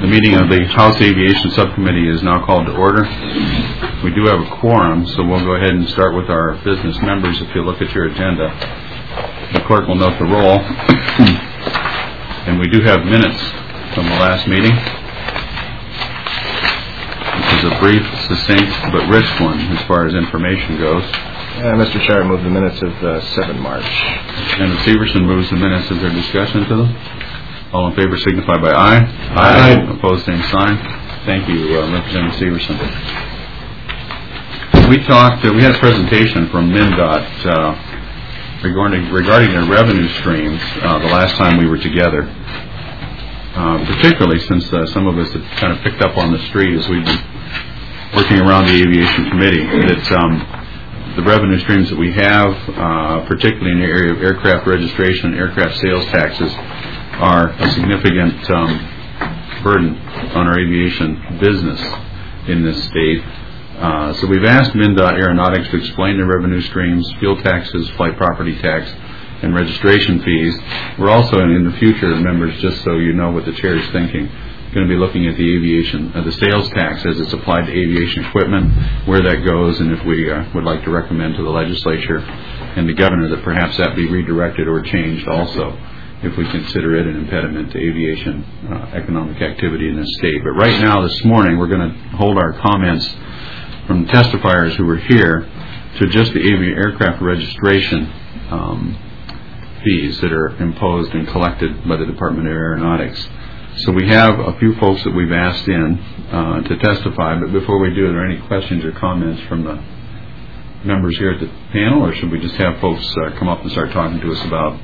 The meeting of the House Aviation Subcommittee is now called to order. We do have a quorum, so we'll go ahead and start with our business members. If you look at your agenda, the clerk will note the roll. And we do have minutes from the last meeting. This is a brief, succinct, but rich one as far as information goes. Mr. Chair, I move the minutes of 7 March. Representative Severson moves the minutes. Is there discussion to them? All in favor signify by aye. Aye. Opposed, same sign. Thank you, Representative Severson. We had a presentation from MnDOT regarding their revenue streams the last time we were together. Particularly since some of us have kind of picked up on the street as we've been working around the Aviation Committee that the revenue streams that we have, particularly in the area of aircraft registration and aircraft sales taxes, are a significant burden on our aviation business in this state. So we've asked MnDOT Aeronautics to explain their revenue streams, fuel taxes, flight property tax, and registration fees. We're also, in the future, members, just so you know what the chair is thinking, going to be looking at the the sales tax as it's applied to aviation equipment, where that goes, and if we would like to recommend to the legislature and the governor that perhaps that be redirected or changed also, if we consider it an impediment to aviation economic activity in this state. But right now, this morning, we're going to hold our comments from testifiers who were here to just the aircraft registration fees that are imposed and collected by the Department of Aeronautics. So we have a few folks that we've asked in to testify, but before we do, are there any questions or comments from the members here at the panel, or should we just have folks come up and start talking to us about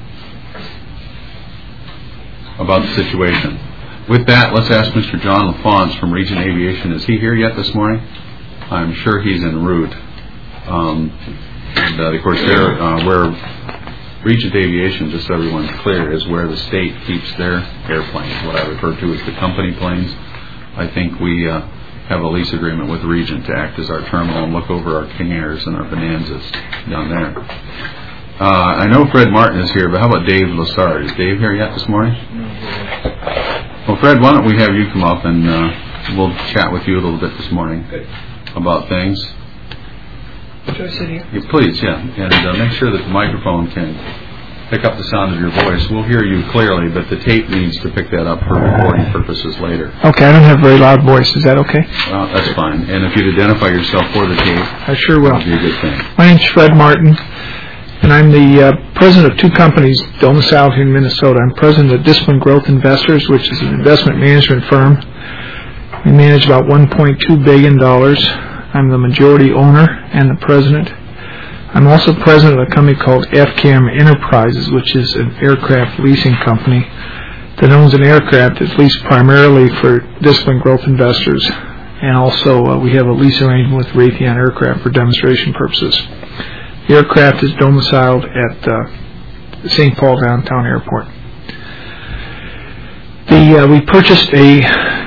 the situation? With that, let's ask Mr. John LaFonce from Regent Aviation. Is he here yet this morning? I'm sure he's en route. And of course, where Regent Aviation, just so everyone's clear, is where the state keeps their airplanes, what I refer to as the company planes. I think we have a lease agreement with Regent to act as our terminal and look over our King Airs and our Bonanzas down there. I know Fred Martin is here, but how about Dave Lassard? Is Dave here yet this morning? Well, Fred, why don't we have you come up and we'll chat with you a little bit this morning about things. Should I sit here? Please, yeah. And make sure that the microphone can pick up the sound of your voice. We'll hear you clearly, but the tape needs to pick that up for recording purposes later. Okay, I don't have a very loud voice. Is that okay? That's fine. And if you'd identify yourself for the tape, I sure will. That would be a good thing. My name's Fred Martin, and I'm the president of two companies domiciled here in Minnesota. I'm president of Discipline Growth Investors, which is an investment management firm. We manage about $1.2 billion. I'm the majority owner and the president. I'm also president of a company called FCAM Enterprises, which is an aircraft leasing company that owns an aircraft that's leased primarily for Discipline Growth Investors. And also we have a lease arrangement with Raytheon Aircraft for demonstration purposes. The aircraft is domiciled at the St. Paul Downtown Airport. We purchased a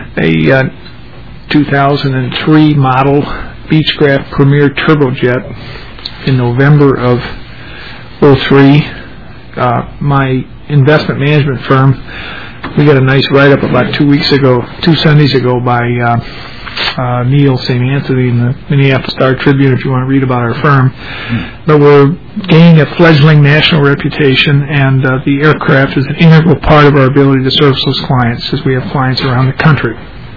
2003 model Beechcraft Premier Turbojet in November of 2003. My investment management firm, we got a nice write-up about 2 Sundays ago by Neil St. Anthony in the Minneapolis Star-Tribune if you want to read about our firm. But we're gaining a fledgling national reputation, and the aircraft is an integral part of our ability to service those clients as we have clients around the country.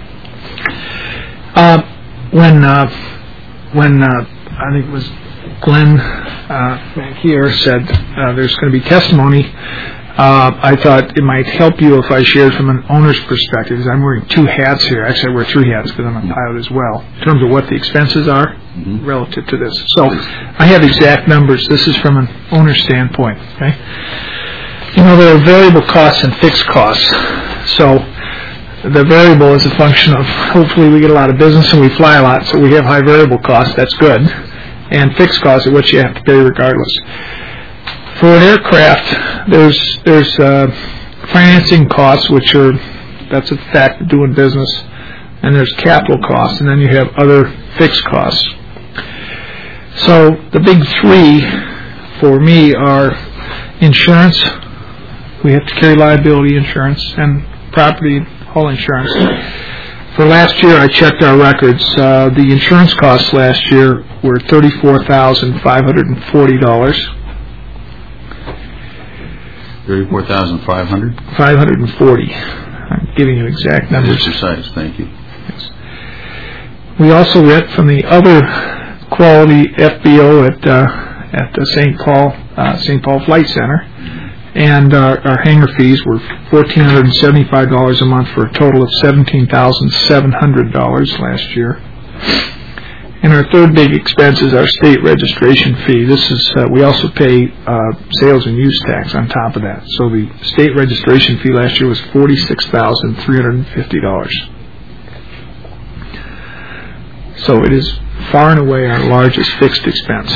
When I think it was Glenn back here said there's going to be testimony, I thought it might help you if I shared from an owner's perspective, because I'm wearing two hats here. Actually, I wear three hats because I'm a pilot as well, in terms of what the expenses are relative to this. So I have exact numbers. This is from an owner's standpoint. Okay, there are variable costs and fixed costs. So the variable is a function of, hopefully we get a lot of business and we fly a lot, so we have high variable costs. That's good. And fixed costs are what you have to pay regardless. For an aircraft, there's financing costs, that's a fact of doing business, and there's capital costs, and then you have other fixed costs. So the big three for me are insurance. We have to carry liability insurance and property hull insurance. For last year, I checked our records. The insurance costs last year were $34,540. $34,500. 540. I'm giving you exact numbers. That is precise. Thank you. Yes. We also rent from the other quality FBO at the St. Paul Flight Center, and our hangar fees were $1,475 a month for a total of $17,700 last year. And our third big expense is our state registration fee. This is we also pay sales and use tax on top of that. So the state registration fee last year was $46,350. So it is far and away our largest fixed expense.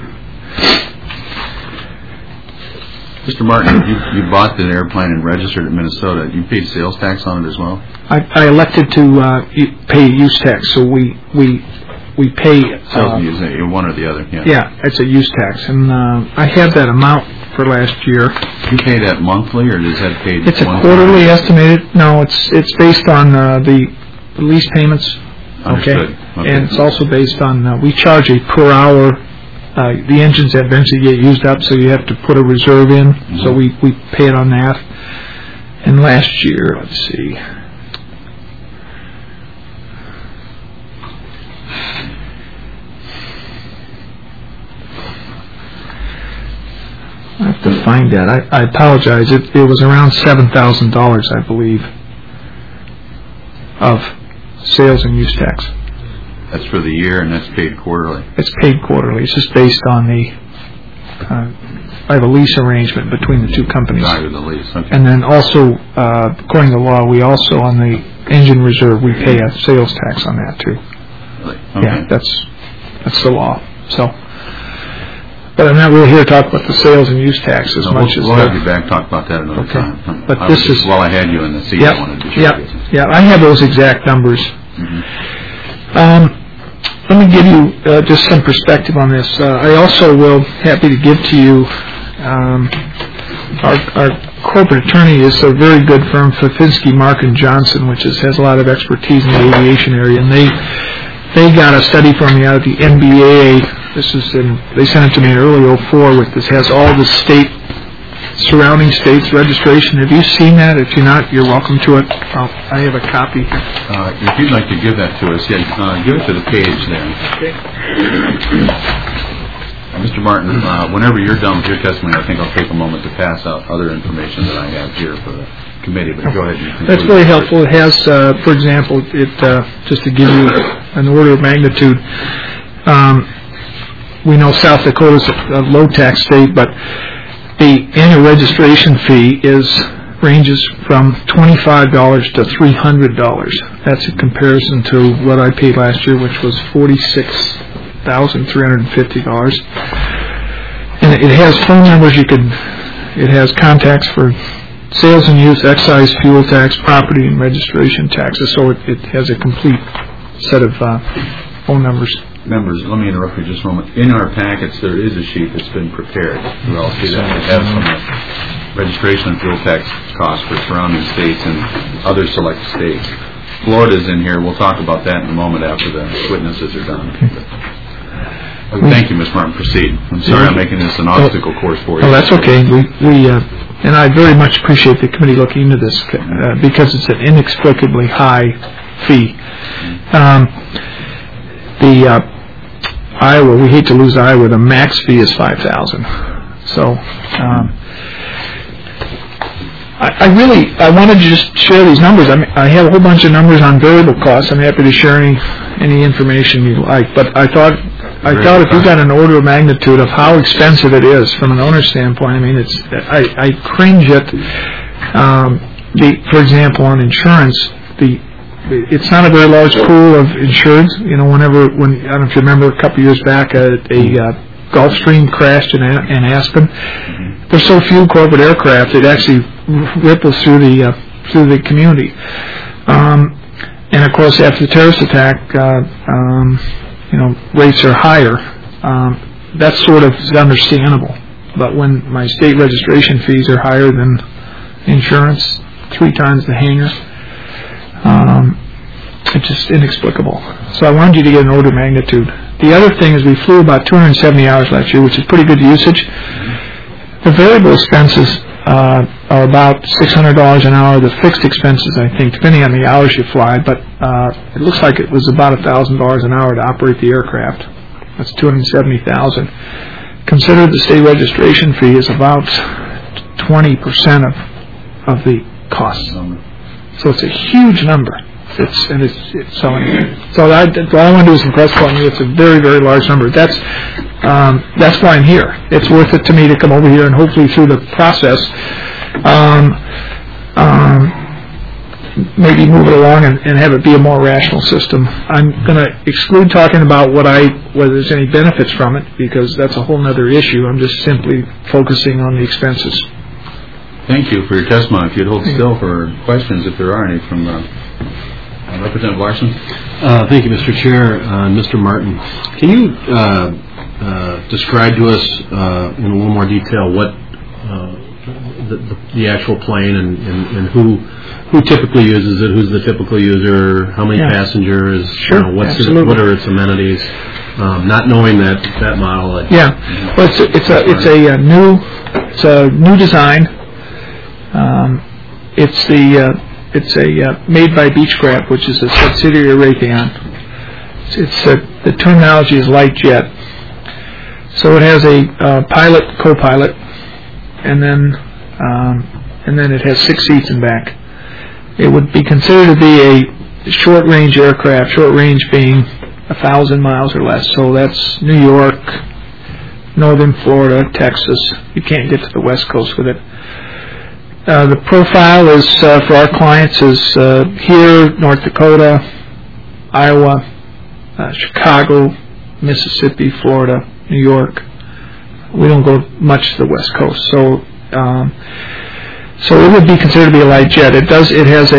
Mr. Martin, you bought the airplane and registered it in Minnesota. You paid sales tax on it as well? I elected to pay use tax, so we pay... Sales and use, one or the other, yeah. Yeah, it's a use tax, and I have that amount for last year. You pay that monthly, or is that paid... It's a quarterly estimated. No, it's based on the lease payments. Understood. Okay. And it's also based on, we charge a per hour, the engines eventually get used up, so you have to put a reserve in, so we pay it on that. And last year, let's see, I have to find that. I apologize. It was around $7,000, I believe, of sales and use tax. That's for the year, and that's paid quarterly. It's paid quarterly. It's just based on the I have a lease arrangement between the two companies. Value of the lease. Okay. And then also, according to law, we also on the engine reserve we pay a sales tax on that too. Really? Okay. Yeah, that's the law. So, but I'm not really here to talk about the sales and use tax as much as. We'll have you back talk about that another time. But this is while I had you in the seat. I wanted to show you. Yeah, I have those exact numbers. Mm-hmm. Let me give you just some perspective on this. I also will happy to give to you our corporate attorney is a very good firm, Fafinsky, Mark & Johnson, which has a lot of expertise in the aviation area, and they got a study for me out of the NBA. This is they sent it to me in early '04. With this has all the surrounding states registration. Have you seen that? If you're not, you're welcome to it. I have a copy here. If you'd like to give that to us, yeah, give it to the page there. Okay. Mr. Martin, whenever you're done with your testimony, I think I'll take a moment to pass out other information that I have here for the committee. But go ahead. That's very helpful. It has, for example, just to give you an order of magnitude. We know South Dakota's a low tax state, but the annual registration fee ranges from $25 to $300. That's in comparison to what I paid last year, which was $46,350. And it has phone numbers. It has contacts for sales and use, excise, fuel tax, property and registration taxes. So it has a complete set of phone numbers. Members, let me interrupt you just a moment. In our packets, there is a sheet that's been prepared. We'll see that it has some registration and fuel tax costs for surrounding states and other select states. Florida's in here. We'll talk about that in a moment after the witnesses are done. Thank you, Ms. Martin. Proceed. I'm sorry I'm making this an obstacle course for you. Oh, that's okay. And I very much appreciate the committee looking into this because it's an inexplicably high fee. Iowa, we hate to lose Iowa. The max fee is $5,000. So, I wanted to just share these numbers. I have a whole bunch of numbers on variable costs. I'm happy to share any information you like. But I thought if you got an order of magnitude of how expensive it is from an owner's standpoint, I mean, I cringe at for example, on insurance, it's not a very large pool of insureds. You know, I don't know if you remember a couple of years back, a Gulfstream crashed in Aspen. Mm-hmm. There's so few corporate aircraft, it actually ripples through the community. And of course, after the terrorist attack, rates are higher. That sort of is understandable. But when my state registration fees are higher than insurance, 3 times the hangar, It's just inexplicable. So I wanted you to get an order of magnitude. The other thing is we flew about 270 hours last year, which is pretty good usage. The variable expenses are about $600 an hour. The fixed expenses, I think, depending on the hours you fly, but it looks like it was about $1,000 an hour to operate the aircraft. That's $270,000. Consider the state registration fee is about 20% of the cost. So it's a huge number. So all I want to do is impress upon you. It's a very, very large number. That's why I'm here. It's worth it to me to come over here and hopefully through the process, maybe move it along and have it be a more rational system. I'm going to exclude talking about whether there's any benefits from it, because that's a whole other issue. I'm just simply focusing on the expenses. Thank you for your testimony. If you'd hold still for questions, if there are any, from Representative Larson. Thank you, Mr. Chair. Mr. Martin, can you describe to us in a little more detail what the actual plane and who typically uses it, who's the typical user, how many passengers, sure, what are its amenities, not knowing that model. Well, it's a new design. It's made by Beechcraft, which is a subsidiary of Raytheon. The terminology is light jet. So it has a pilot, co-pilot, and then it has 6 seats in back. It would be considered to be a short-range aircraft. Short-range being 1,000 miles or less. So that's New York, northern Florida, Texas. You can't get to the West Coast with it. The profile is for our clients is here, North Dakota, Iowa, Chicago, Mississippi, Florida, New York. We don't go much to the West Coast, so it would be considered to be a light jet. It does have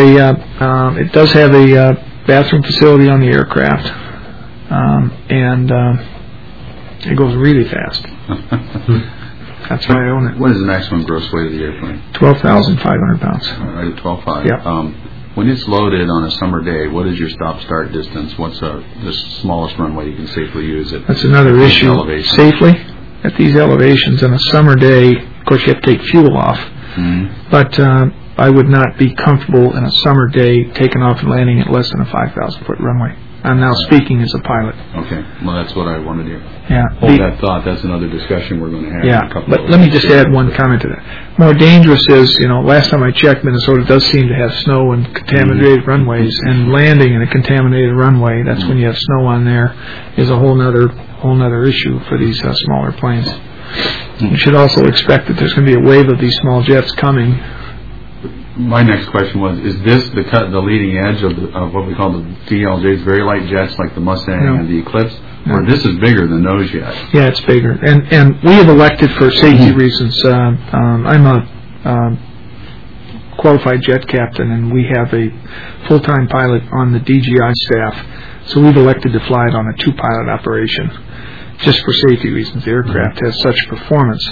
a bathroom facility on the aircraft, and it goes really fast. That's why I own it. What is the maximum gross weight of the airplane? 12,500 pounds. All right, 12,500. Yeah. When it's loaded on a summer day, what is your stop-start distance? What's the smallest runway you can safely use it? That's another issue. Elevation. Safely, at these elevations on a summer day, of course you have to take fuel off, but I would not be comfortable in a summer day taking off and landing at less than a 5,000-foot runway. I'm now speaking as a pilot. Okay. Well, that's what I wanted to hear. Yeah. Hold that thought. That's another discussion we're going to have. Yeah. But let me just add one comment to that. More dangerous is, last time I checked, Minnesota does seem to have snow and contaminated runways, and landing in a contaminated runway, that's when you have snow on there, is a whole nother issue for these smaller planes. You should also expect that there's going to be a wave of these small jets coming. My next question was: is this the leading edge of what we call the DLJs, very light jets like the Mustang and the Eclipse, or this is bigger than those yet? Yeah, it's bigger, and we have elected for safety reasons. I'm a qualified jet captain, and we have a full-time pilot on the DGI staff, so we've elected to fly it on a 2-pilot operation, just for safety reasons. The aircraft has such performance.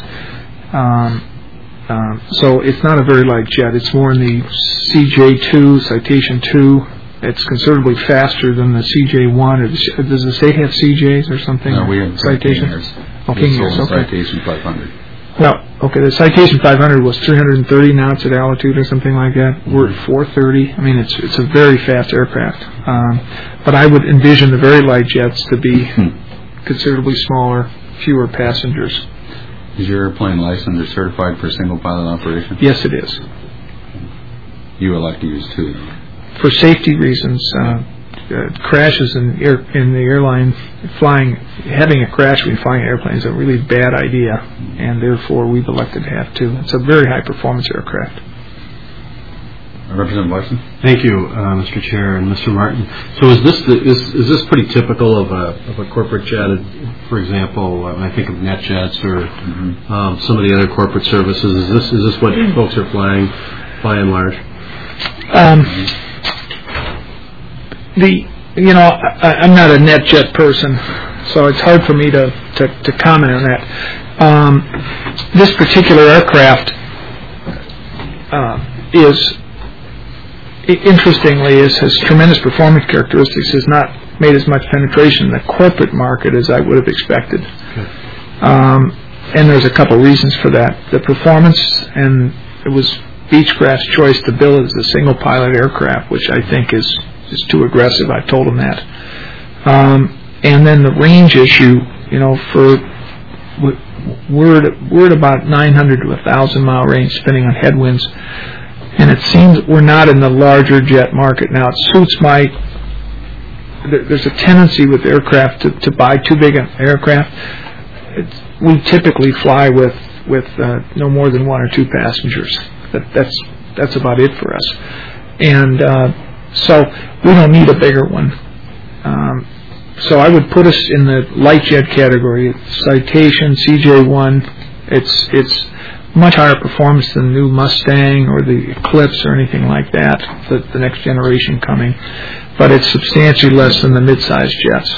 So it's not a very light jet. It's more in the CJ2, Citation 2. It's considerably faster than the CJ1. Does the state have CJs or something? No, we have Citations. Okay, Citation 500. Well, okay, the Citation 500 was 330 knots at altitude or something like that. We're at 430. I mean, it's a very fast aircraft. But I would envision the very light jets to be considerably smaller, fewer passengers. Is your airplane licensed or certified for single pilot operation? Yes, it is. You elect to use 2. For safety reasons, crashes in the airline having a crash when flying an airplane is a really bad idea, and therefore we've elected to have 2. It's a very high performance aircraft. Representative Larson. Thank you, Mr. Chair and Mr. Martin. So is this pretty typical of a corporate jet? For example, I think of NetJets or some of the other corporate services. Is this what folks are flying by and large? I'm not a NetJet person, so it's hard for me to comment on that. This particular aircraft interestingly, has tremendous performance characteristics, has not made as much penetration in the corporate market as I would have expected. And there's a couple reasons for that. The performance, and it was Beechcraft's choice to build it as a single pilot aircraft, which I think is too aggressive. I told them that. And then the range issue, we're at about 900 to 1,000 mile range, depending on headwinds. And it seems we're not in the larger jet market now. It suits there's a tendency with aircraft to buy too big an aircraft. We typically fly with no more than 1 or 2 passengers. That's about it for us. And so we don't need a bigger one. So I would put us in the light jet category. Citation, CJ1. It's much higher performance than the new Mustang or the Eclipse or anything like that, the next generation coming. But it's substantially less than the mid-sized jets.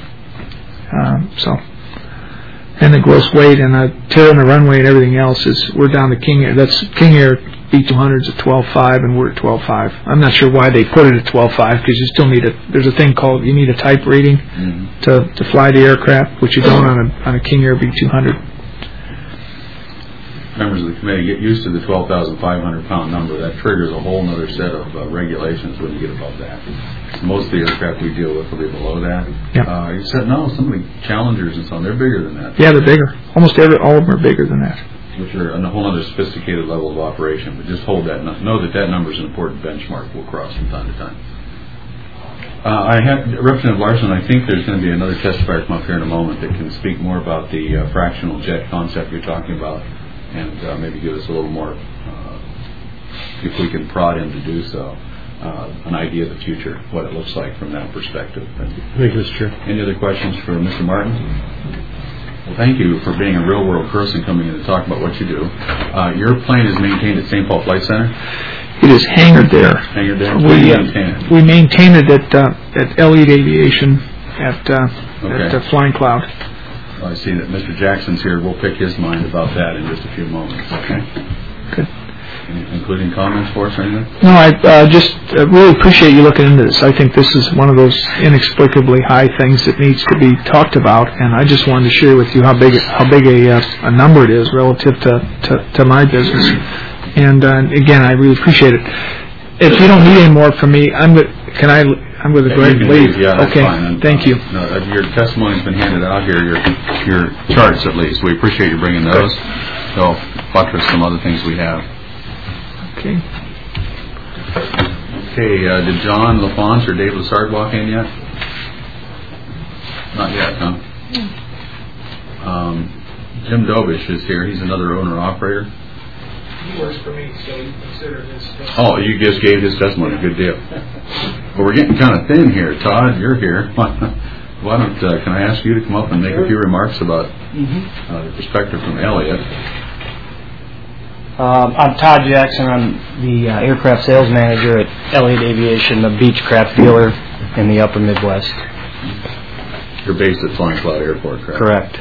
And the gross weight and tearing the runway and everything else we're down to King Air. That's King Air B200's at 12.5 and we're at 12.5. I'm not sure why they put it at 12.5 because you still need there's a thing called you need a type rating to fly the aircraft, which you don't on a King Air B200. Members of the committee, get used to the 12,500 pound number. That triggers a whole other set of regulations when you get above that. Most of the aircraft we deal with will be below that. Yep. You said no, some of the Challengers and so on, they're bigger than that. Yeah, they're bigger. Almost all of them are bigger than that. Which are on a whole other sophisticated level of operation. But just hold that, know that number is an important benchmark we'll cross from time to time. Representative Larson, I think there's going to be another testifier come up here in a moment that can speak more about the fractional jet concept you're talking about, and maybe give us a little more, if we can prod him to do so, an idea of the future, what it looks like from that perspective. Thank you, Mr. Chair. Any other questions for Mr. Martin? Well, thank you for being a real-world person coming in to talk about what you do. Your plane is maintained at St. Paul Flight Center? It is hangared there. Hangared there? We maintain it at Elliott Aviation at Flying Cloud. Well, I see that Mr. Jackson's here. We'll pick his mind about that in just a few moments. Okay. Good. Including comments for us or anything? No, I just really appreciate you looking into this. I think this is one of those inexplicably high things that needs to be talked about, and I just wanted to share with you how big a number it is relative to my business. And again, I really appreciate it. If you don't need any more from me, I'm going to go ahead and leave. Yeah, that's okay. Fine. Thank you. Your testimony's been handed out here. Your charts, at least. We appreciate you bringing those. So buttress some other things we have. Okay. Okay. Did John LaFonce or Dave Lassard walk in yet? Not yet, huh? Jim Dobish is here. He's another owner-operator. He works for me, so you consider his testimony. Oh, you just gave his testimony. Good deal. Well, we're getting kind of thin here. Todd, you're here. Why don't can I ask you to come up and make a few remarks about the perspective from Elliott? I'm Todd Jackson. I'm the aircraft sales manager at Elliott Aviation, the Beechcraft dealer in the upper Midwest. You're based at Flying Cloud Airport, correct? Correct.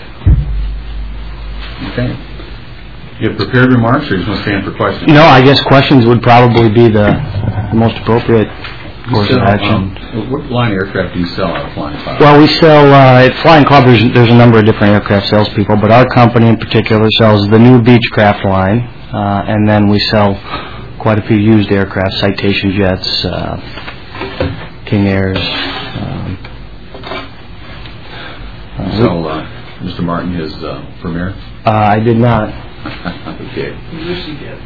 Okay. You have prepared remarks, or you just want to stand for questions? No, I guess questions would probably be the most appropriate course of action. What line of aircraft do you sell out of Flying Cloud? Well, we sell at Flying Cloud. There's a number of different aircraft salespeople, but our company in particular sells the new Beechcraft line, and then we sell quite a few used aircraft, Citation jets, King Airs. Mr. Martin, his Premier? I did not. Okay. You wish you did.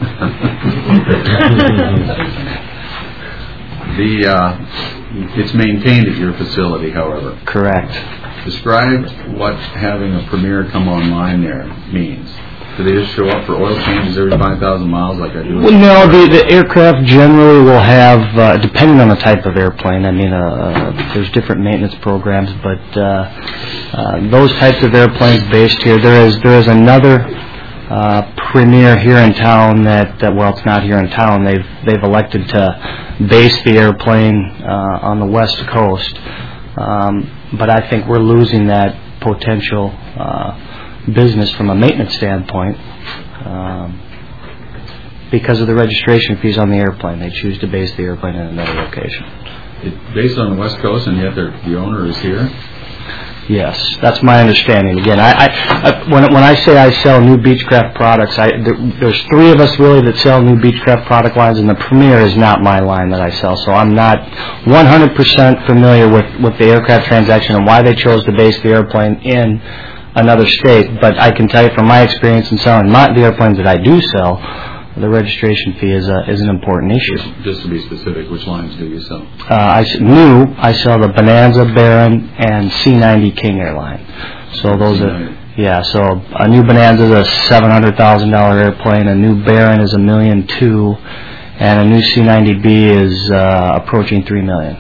It's maintained at your facility, however. Correct. Describe what having a Premier come online there means. Do they just show up for oil changes every 5,000 miles like I do? Well, no, the aircraft generally will have, depending on the type of airplane, I mean, there's different maintenance programs, but those types of airplanes based here, there is another Premier here in town that well, it's not here in town. They've elected to base the airplane on the West Coast, but I think we're losing that potential business from a maintenance standpoint because of the registration fees on the airplane. They choose to base the airplane in another location. Based on the West Coast, and yet the owner is here? Yes, that's my understanding. Again, when I say I sell new Beechcraft products, there's three of us really that sell new Beechcraft product lines, and the Premier is not my line that I sell. So I'm not 100% familiar with the aircraft transaction and why they chose to base the airplane in another state. But I can tell you from my experience in selling the airplanes that I do sell, the registration fee is an important issue. Just to be specific, which lines do you sell? I sell the Bonanza, Baron, and C-90 King airline. So those are, so a new Bonanza is a $700,000 airplane, a new Baron is $1.2 million, and a new C-90B is approaching $3 million.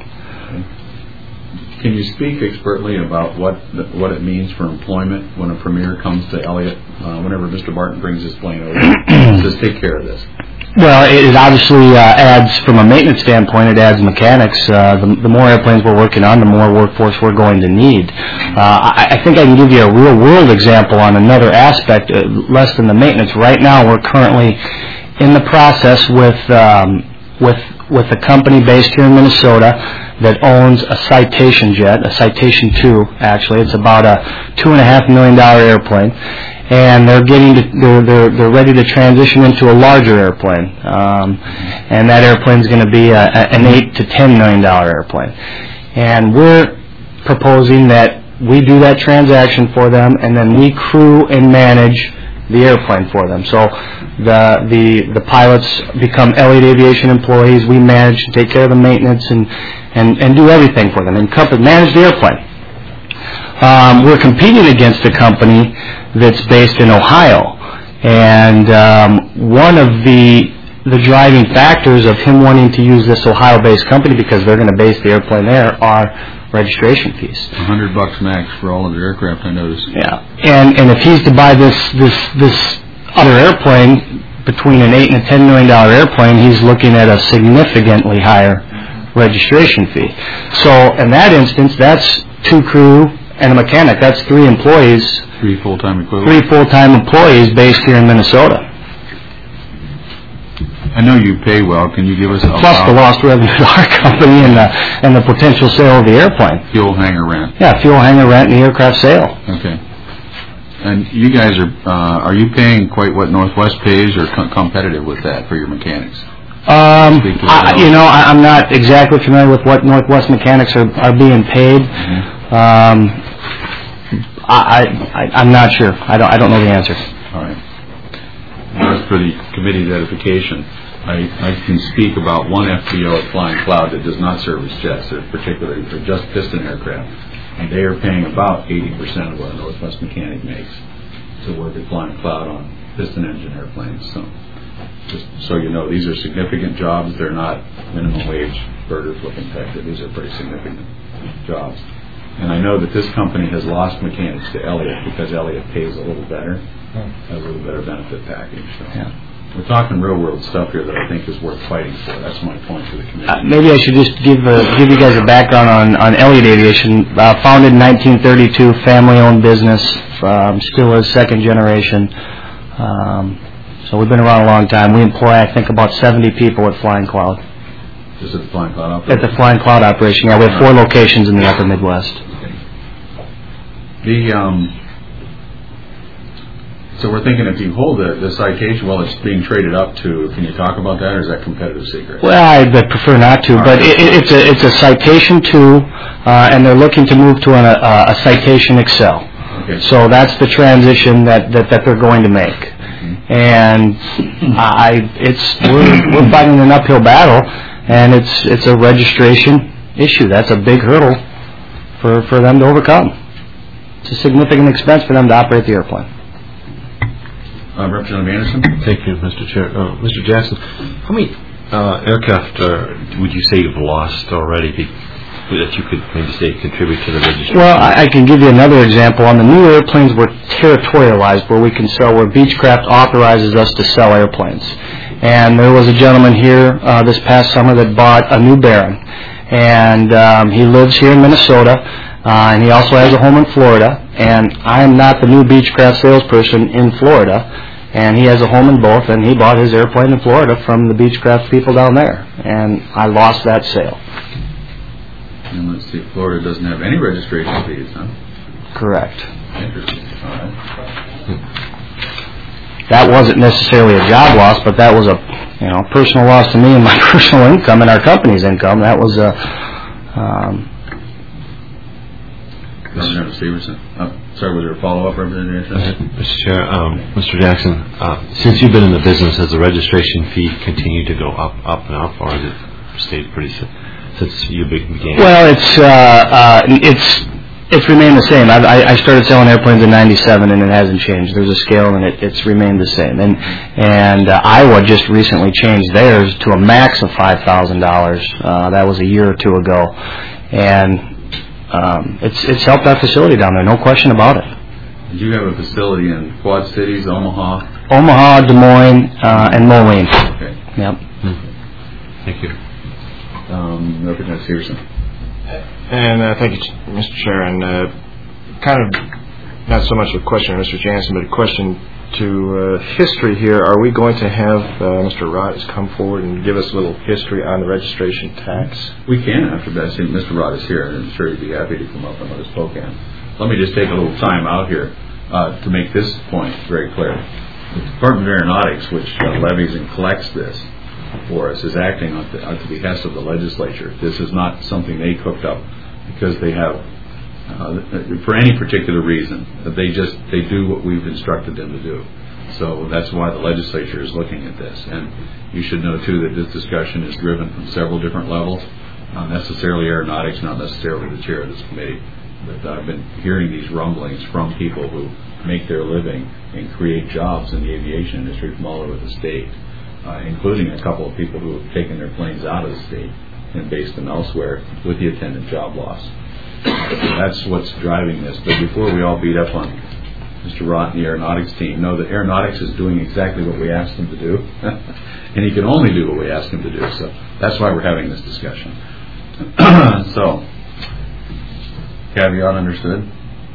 Can you speak expertly about what it means for employment when a Premier comes to Elliott? Whenever Mr. Barton brings his plane over, says take care of this. Well, it obviously adds, from a maintenance standpoint, it adds mechanics. The more airplanes we're working on, the more workforce we're going to need. I think I can give you a real-world example on another aspect, less than the maintenance. Right now, we're currently in the process with a company based here in Minnesota that owns a Citation jet, a Citation II, actually. It's about a $2.5 million airplane, and they're ready to transition into a larger airplane, and that airplane's going to be an $8 to $10 million airplane. And we're proposing that we do that transaction for them, and then we crew and manage the airplane for them. So the pilots become Elliott Aviation employees. We manage and take care of the maintenance and do everything for them and manage the airplane. We're competing against a company that's based in Ohio, and one of the driving factors of him wanting to use this Ohio-based company, because they're going to base the airplane there, are registration fees. $100 max for all of their aircraft, I noticed. Yeah, and if he's to buy this other airplane, between an $8 and a $10 million airplane, he's looking at a significantly higher registration fee. So in that instance, that's 2 crew and a mechanic. That's 3 employees. 3 full-time equivalents. 3 full-time employees based here in Minnesota. I know you pay well. Can you give us plus the lost revenue to our company and the potential sale of the airplane. Fuel, hangar rent. Yeah, fuel, hangar rent, and the aircraft sale. Okay. And you guys are you paying quite what Northwest pays, or competitive with that for your mechanics? I'm not exactly familiar with what Northwest mechanics are being paid. Mm-hmm. I'm not sure. I don't know the answer. All right. As for the committee's edification, I can speak about one FBO at Flying Cloud that does not service jets. They're just piston aircraft, and they are paying about 80% of what a Northwest mechanic makes to work at Flying Cloud on piston engine airplanes. So, just so you know, these are significant jobs. They're not minimum wage burger flipping type. These are pretty significant jobs. And I know that this company has lost mechanics to Elliott because Elliott pays a little better, has a little better benefit package. So. Yeah. We're talking real-world stuff here that I think is worth fighting for. That's my point to the committee. Maybe I should just give you guys a background on Elliott Aviation. Founded in 1932, family-owned business, still is second generation. So we've been around a long time. We employ, I think, about 70 people at Flying Cloud. Just at the Flying Cloud operation? At the Flying Cloud operation, yeah. We have 4 locations in the upper Midwest. Okay. So we're thinking if you hold the citation, well, it's being traded up to, can you talk about that, or is that competitive secret? Well, I'd prefer not to, but it's a Citation 2, and they're looking to move to a Citation Excel. Okay. So that's the transition that they're going to make. Mm-hmm. And we're fighting an uphill battle, and it's a registration issue. That's a big hurdle for them to overcome. It's a significant expense for them to operate the airplane. Representative Anderson. Thank you, Mr. Chair. Mr. Jackson, how many aircraft would you say you've lost already that you could maybe say contribute to the registration? Well, I can give you another example. On the new airplanes, we're territorialized, where Beechcraft authorizes us to sell airplanes. And there was a gentleman here this past summer that bought a new Baron. And he lives here in Minnesota, and he also has a home in Florida. And I'm not the new Beechcraft salesperson in Florida. And he has a home in both, and he bought his airplane in Florida from the Beechcraft people down there. And I lost that sale. And let's see, Florida doesn't have any registration fees, huh? Correct. Interesting. All right. That wasn't necessarily a job loss, but that was a personal loss to me and my personal income and our company's income. That was a Representative Stevenson. Sorry, was there a follow-up, Representative? Mr. Chair, Mr. Jackson, since you've been in the business, has the registration fee continued to go up and up, or has it stayed pretty since you began? Well, it's remained the same. I started selling airplanes in '97, and it hasn't changed. There's a scale, and it's remained the same. And Iowa just recently changed theirs to a max of $5,000. That was a year or two ago, and it's helped our facility down there, no question about it. Did you have a facility in Quad Cities, Omaha? Omaha, Des Moines, and Moline. Okay. Yep. Thank you. Representative Stevenson. And thank you, Mr. Chair. And kind of not so much a question to Mr. Jansen, but a question to history here. Are we going to have Mr. Rottis come forward and give us a little history on the registration tax? We can after that. I think Mr. Rott is here, and I'm sure he'd be happy to come up and let us poke in. Let me just take a little time out here to make this point very clear. The Department of Aeronautics, which levies and collects this for us, is acting on the behest of the legislature. This is not something they cooked up because they have, for any particular reason, that they do what we've instructed them to do. So that's why the legislature is looking at this. And you should know, too, that this discussion is driven from several different levels, not necessarily aeronautics, not necessarily the chair of this committee. But I've been hearing these rumblings from people who make their living and create jobs in the aviation industry from all over the state, including a couple of people who have taken their planes out of the state and based them elsewhere with the attendant job loss. That's what's driving this. But before we all beat up on Mr. Rott and the aeronautics team, know that aeronautics is doing exactly what we asked them to do, and he can only do what we asked him to do. So that's why we're having this discussion. So, caveat understood.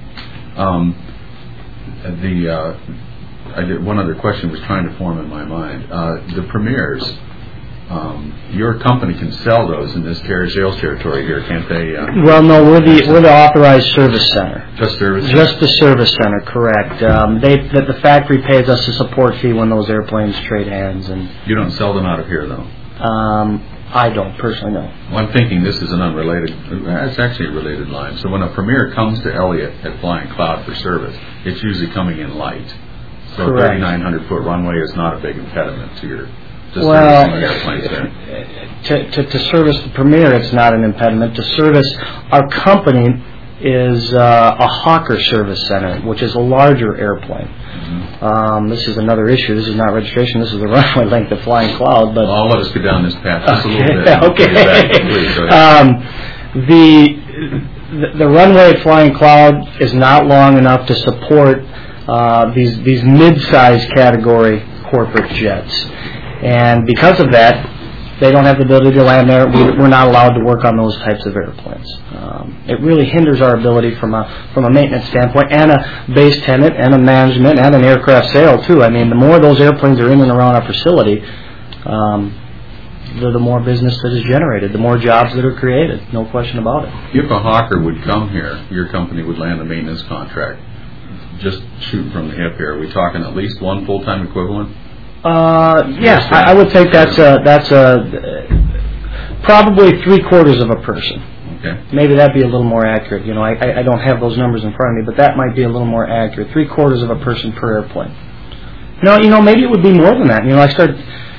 One other question was trying to form in my mind. The premieres, your company can sell those in this sales territory here, can't they? Well, no, we're the authorized service center. Just service? Just the service center, correct. The factory pays us a support fee when those airplanes trade hands. And you don't sell them out of here, though? I don't personally, no. Well, I'm thinking this is an unrelated, it's actually a related line. So when a premier comes to Elliott at Flying Cloud for service, it's usually coming in light. So a 3,900-foot runway is not a big impediment to your servicing airplanes there. To service the Premier, it's not an impediment. To service our company is a Hawker service center, which is a larger airplane. Mm-hmm. This is another issue. This is not registration. This is the runway length of Flying Cloud. But I'll let us go down this path just a little bit. Okay. Please, go ahead. The runway at Flying Cloud is not long enough to support these mid-size category corporate jets, and because of that, they don't have the ability to land there. We're not allowed to work on those types of airplanes. It really hinders our ability from a maintenance standpoint, and a base tenant, and a management, and an aircraft sale too. I mean, the more those airplanes are in and around our facility, the more business that is generated, the more jobs that are created. No question about it. If a Hawker would come here, your company would land a maintenance contract. Just shoot from the hip here. Are we talking at least one full-time equivalent? Yes, I would think that's probably 3/4 of a person. Okay. Maybe that'd be a little more accurate. You know, I don't have those numbers in front of me, but that might be a little more accurate. 3/4 of a person per airplane. No, maybe it would be more than that. I started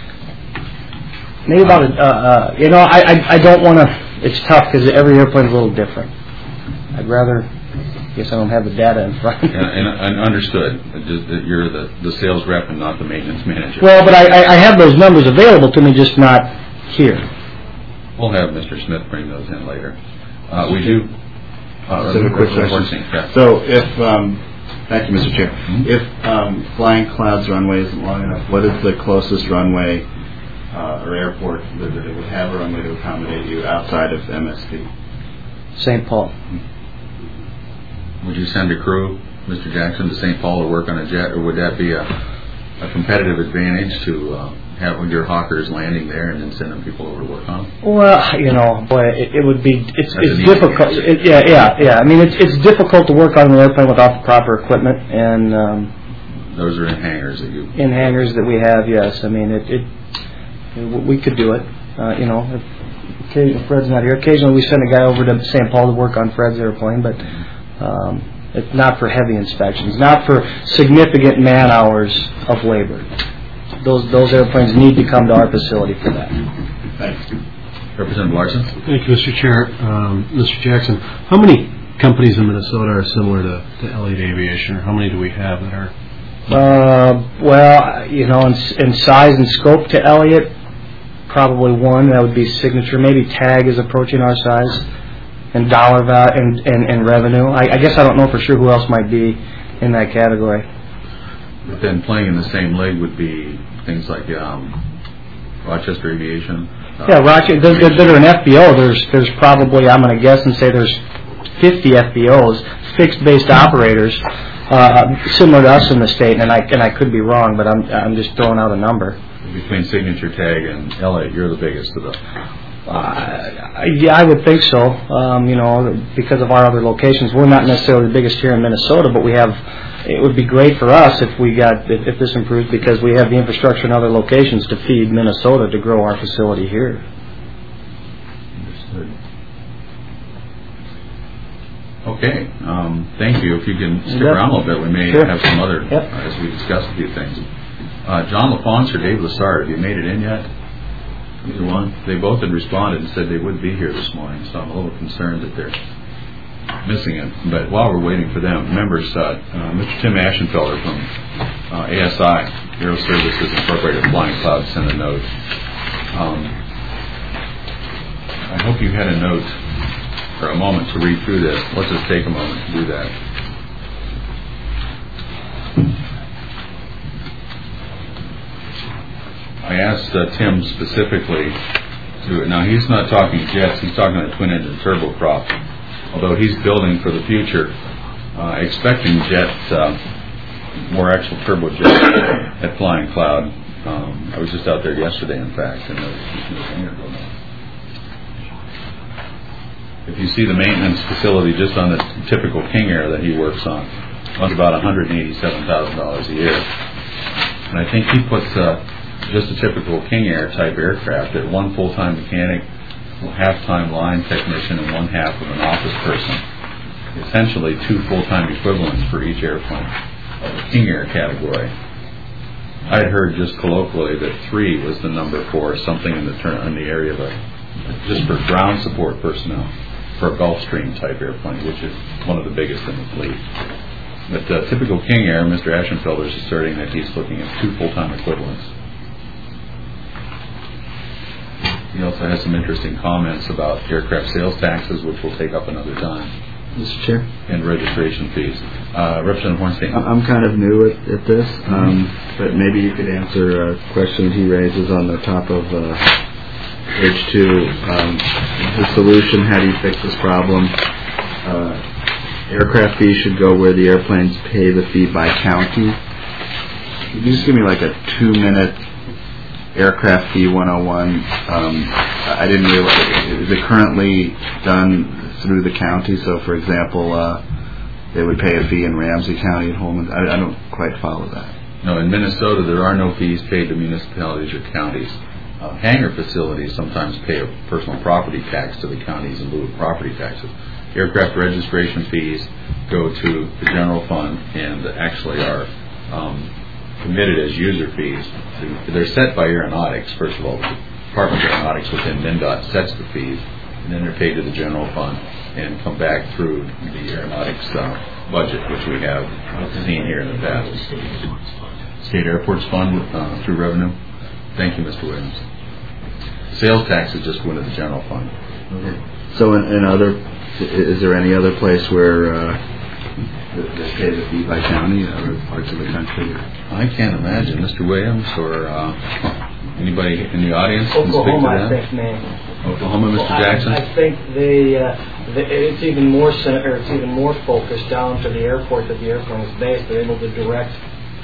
maybe about I don't want to. It's tough because every airplane's a little different. I'd rather. I guess I don't have the data in front of me. And understood that you're the sales rep and not the maintenance manager. Well, but I have those numbers available to me, just not here. We'll have Mr. Smith bring those in later. We do. So a quick question. Yeah. So if, thank you, Mr. Chair. Mm-hmm. If Flying Cloud's runway isn't long enough, what is the closest runway or airport that it would have a runway to accommodate you outside of MSP? St. Paul. Would you send a crew, Mr. Jackson, to St. Paul to work on a jet, or would that be a a competitive advantage to have your hawkers landing there and then sending people over to work on them? Well, boy, it would be. It's That's an difficult. easy Yeah. I mean, it's difficult to work on an airplane without the proper equipment and. Those are in hangars that you. In hangars that we have, yes. I mean, we could do it. If Fred's not here. Occasionally, we send a guy over to St. Paul to work on Fred's airplane, but it's not for heavy inspections, not for significant man hours of labor. Those airplanes need to come to our facility for that. Thanks. Representative Larson. Thank you, Mr. Chair. Mr. Jackson, how many companies in Minnesota are similar to Elliott Aviation, or how many do we have that are? In size and scope to Elliott, probably one. That would be Signature. Maybe TAG is approaching our size, and dollar value and revenue. I guess I don't know for sure who else might be in that category. But then playing in the same league would be things like Rochester Aviation. Rochester. That are an FBO. There's probably, I'm going to guess and say there's 50 FBOs, fixed-based operators, similar to us in the state, and I could be wrong, but I'm just throwing out a number. Between Signature, TAG, and Elliott, you're the biggest of them. Yeah, I would think so. Because of our other locations, we're not necessarily the biggest here in Minnesota, but we have. It would be great for us if this improves, because we have the infrastructure in other locations to feed Minnesota to grow our facility here. Understood. Okay. Thank you. If you can stick around a little bit, we may have some other as we discuss a few things. John LaFonce or Dave Lassard, have you made it in yet? Either one. They both had responded and said they would be here this morning, so I'm a little concerned that they're missing it. But while we're waiting for them, members, Mr. Tim Ashenfelder from ASI, Aero Services Incorporated Flying Cloud, sent a note. I hope you had a note or a moment to read through this. Let's just take a moment to do that. I asked Tim specifically now he's not talking jets, he's talking a twin-engine turboprop, although he's building for the future, expecting more actual turbojet at Flying Cloud. I was just out there yesterday, in fact, and if you see the maintenance facility just on the typical King Air that he works on, runs about $187,000 a year. And I think he puts just a typical King Air type aircraft at one full-time mechanic, half-time line technician, and one half of an office person. Essentially 2 full-time equivalents for each airplane of the King Air category. I had heard just colloquially that 3 was the number for something in the area of just for ground support personnel for a Gulfstream type airplane, which is one of the biggest in the fleet. But typical King Air, Mr. Ashenfelder is asserting that he's looking at 2 full-time equivalents. He also has some interesting comments about aircraft sales taxes, which we'll take up another time. Mr. Chair? And registration fees. Representative Hornstein. I'm kind of new at this, but maybe you could answer a question he raises on the top of page 2. The solution, how do you fix this problem? Aircraft fees should go where the airplanes pay the fee by county. Could you just give me like a 2-minute aircraft fee 101? I didn't realize, is it currently done through the county? So, for example, they would pay a fee in Ramsey County and Holman. I don't quite follow that. No, in Minnesota there are no fees paid to municipalities or counties. Hangar facilities sometimes pay a personal property tax to the counties in lieu of property taxes. Aircraft registration fees go to the general fund and actually are committed as user fees. They're set by aeronautics, first of all. The Department of Aeronautics within MnDOT sets the fees, and then they're paid to the general fund and come back through the aeronautics budget, which we have seen here in the past. State Airports Fund through revenue. Thank you, Mr. Williams. Sales taxes just go into the general fund. Okay. So is there any other place where they pay the fee by county, other parts of the country? I can't imagine. Mr. Williams or anybody in the audience can speak to that? Oklahoma, I think, Maine. Oklahoma, Mr. Jackson? I think it's even more focused down to the airport that the airplane is based. They're able to direct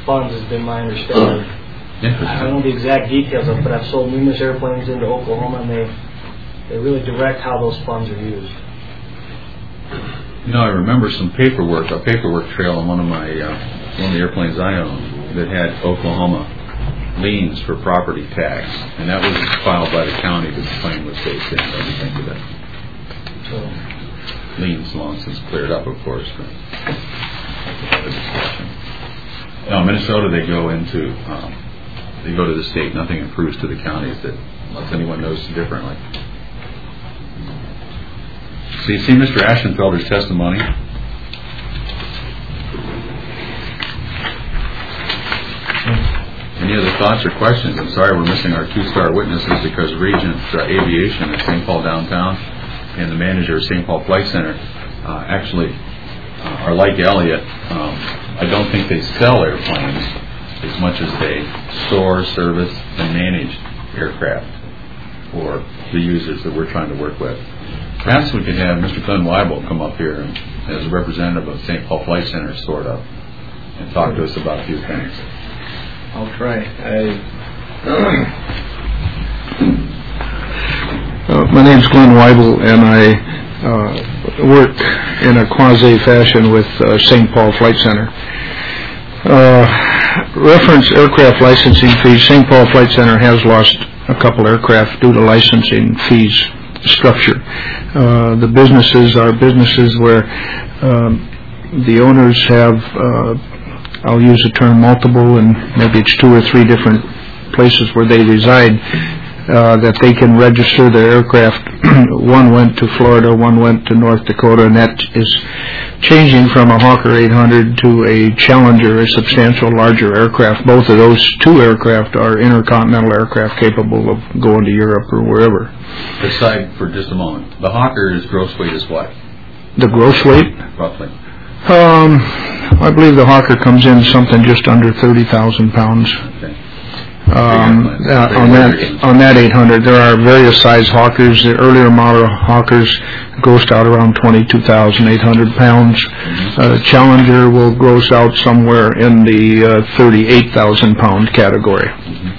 funds has been my understanding. I don't know the exact details of it, but I've sold numerous airplanes into Oklahoma, and they really direct how those funds are used. You know, I remember a paperwork trail on one of the airplanes I owned that had Oklahoma liens for property tax, and that was filed by the county that the plane was based in. What do you think of that? So, liens long since cleared up, of course. But no, Minnesota, they go to the state. Nothing accrues to the counties, that unless anyone knows differently. So you see Mr. Ashenfelder's testimony. Any other thoughts or questions? I'm sorry we're missing our two-star witnesses because Regent Aviation at St. Paul Downtown and the manager of St. Paul Flight Center actually are like Elliott. I don't think they sell airplanes as much as they store, service, and manage aircraft for the users that we're trying to work with. Perhaps we could have Mr. Glenn Weibel come up here as a representative of St. Paul Flight Center, sort of, and talk to us about a few things. I'll try. My name's Glenn Weibel, and I work in a quasi-fashion with St. Paul Flight Center. Reference aircraft licensing fees. St. Paul Flight Center has lost a couple aircraft due to licensing fees structure. The businesses are businesses where the owners have, I'll use the term multiple, and maybe it's 2 or 3 different places where they reside, that they can register their aircraft. One went to Florida, one went to North Dakota, and that is changing from a Hawker 800 to a Challenger, a substantial larger aircraft. Both of those 2 aircraft are intercontinental aircraft capable of going to Europe or wherever. Aside for just a moment, the Hawker's gross weight is what? The gross weight? Roughly. I believe the Hawker comes in something just under 30,000 pounds. Okay. On that 800, there are various size Hawkers. The earlier model Hawkers grossed out around 22,800 pounds. Challenger will gross out somewhere in the 38,000 pound category.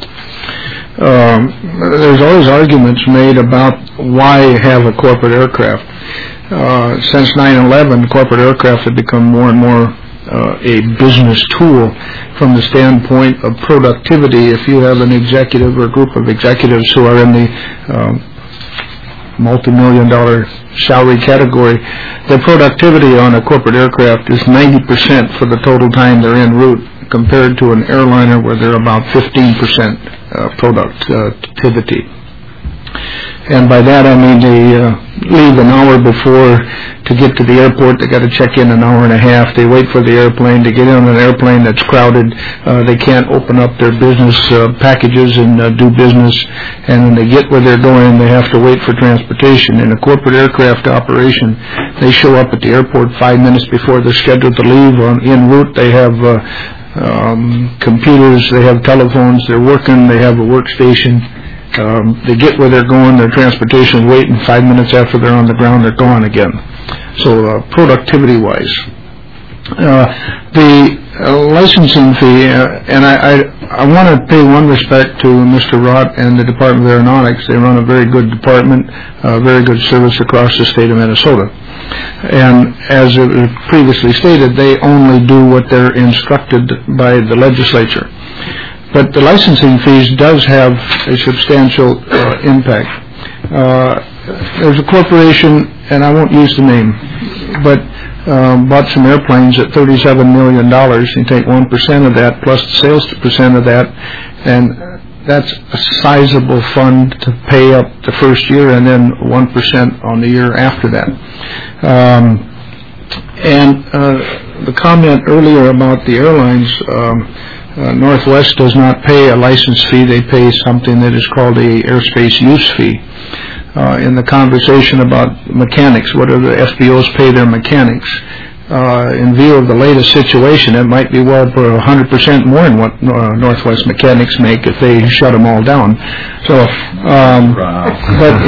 There's always arguments made about why have a corporate aircraft. Since 9/11, corporate aircraft have become more and more a business tool from the standpoint of productivity. If you have an executive or a group of executives who are in the multi-million-dollar salary category, their productivity on a corporate aircraft is 90% for the total time they're en route, compared to an airliner where they're about 15% productivity. And by that I mean they leave an hour before to get to the airport. They got to check in an hour and a half. They wait for the airplane. To get on an airplane that's crowded, they can't open up their business packages and do business. And when they get where they're going, they have to wait for transportation. In a corporate aircraft operation, they show up at the airport 5 minutes before they're scheduled to leave. En route, they have computers, they have telephones, they're working, they have a workstation. They get where they're going, their transportation waiting 5 minutes after they're on the ground, they're gone again. So productivity-wise. The licensing fee, and I want to pay one respect to Mr. Rott and the Department of Aeronautics. They run a very good department, very good service across the state of Minnesota. And as it was previously stated, they only do what they're instructed by the legislature. But the licensing fees does have a substantial impact. There's a corporation, and I won't use the name, but bought some airplanes at $37 million. You take 1% of that plus the sales percent of that, and that's a sizable fund to pay up the first year and then 1% on the year after that. The comment earlier about the airlines, Northwest does not pay a license fee. They pay something that is called a airspace use fee. In the conversation about mechanics, what do the FBOs pay their mechanics? In view of the latest situation, it might be well for 100% more than what Northwest mechanics make if they shut them all down. So, but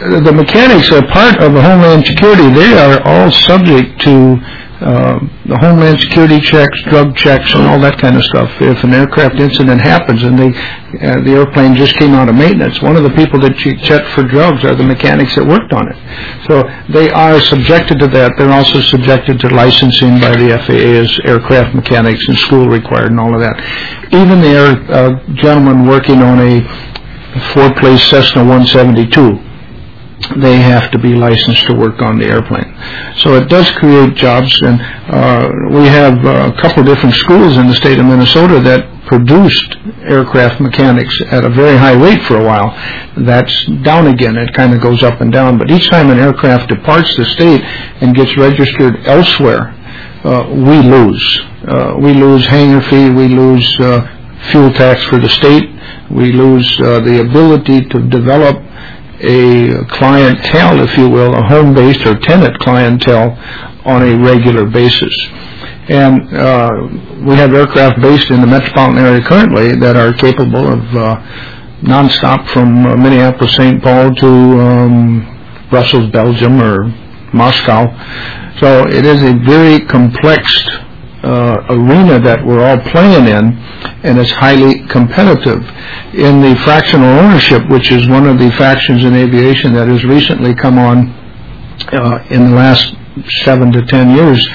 the mechanics are part of the Homeland Security. They are all subject to the Homeland Security checks, drug checks, and all that kind of stuff. If an aircraft incident happens and the airplane just came out of maintenance, one of the people that you check for drugs are the mechanics that worked on it. So they are subjected to that. They're also subjected to licensing by the FAA as aircraft mechanics and school required and all of that. Even the gentleman working on a four-place Cessna 172, they have to be licensed to work on the airplane. So it does create jobs, and we have a couple of different schools in the state of Minnesota that produced aircraft mechanics at a very high rate for a while. That's down again. It kind of goes up and down. But each time an aircraft departs the state and gets registered elsewhere, we lose. We lose hangar fee. We lose fuel tax for the state. We lose the ability to develop a clientele, if you will, a home-based or tenant clientele on a regular basis. And we have aircraft based in the metropolitan area currently that are capable of nonstop from Minneapolis, St. Paul to Brussels, Belgium, or Moscow. So it is a very complex arena that we're all playing in, and it's highly competitive. In the fractional ownership, which is one of the factions in aviation that has recently come on in the last 7 to 10 years,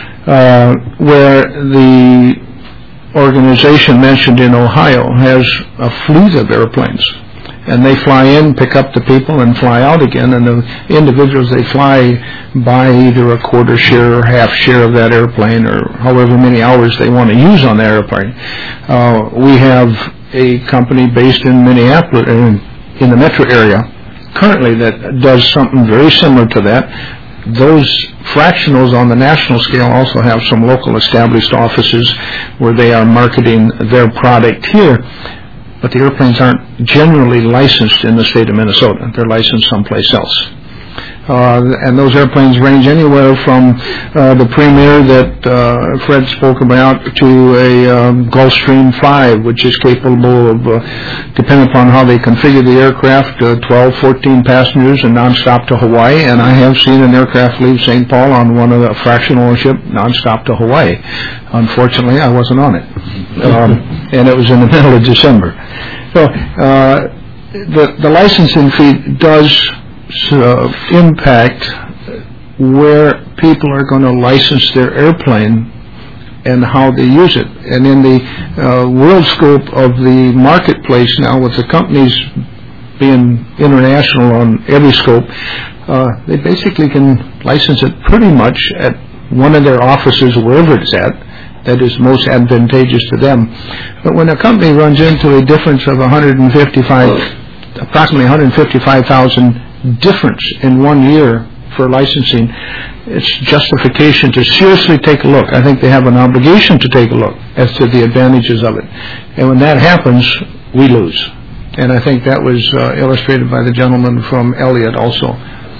where the organization mentioned in Ohio has a fleet of airplanes. And they fly in, pick up the people, and fly out again. And the individuals they fly buy either a quarter share or half share of that airplane, or however many hours they want to use on the airplane. We have a company based in Minneapolis, in the metro area, currently that does something very similar to that. Those fractionals on the national scale also have some local established offices where they are marketing their product here. But the airplanes aren't generally licensed in the state of Minnesota. They're licensed someplace else. And those airplanes range anywhere from the Premier that Fred spoke about to a Gulfstream 5, which is capable of, depending upon how they configure the aircraft, 12, 14 passengers and nonstop to Hawaii. And I have seen an aircraft leave St. Paul on one of the fractional ownership nonstop to Hawaii. Unfortunately, I wasn't on it. And it was in the middle of December. So the licensing fee does impact where people are going to license their airplane and how they use it. And in the world scope of the marketplace now, with the companies being international on every scope, they basically can license it pretty much at one of their offices, wherever it's at, that is most advantageous to them. But when a company runs into a difference of approximately 155,000 difference in 1 year for licensing, it's justification to seriously take a look. I think they have an obligation to take a look as to the advantages of it. And when that happens, we lose. And I think that was illustrated by the gentleman from Elliott also.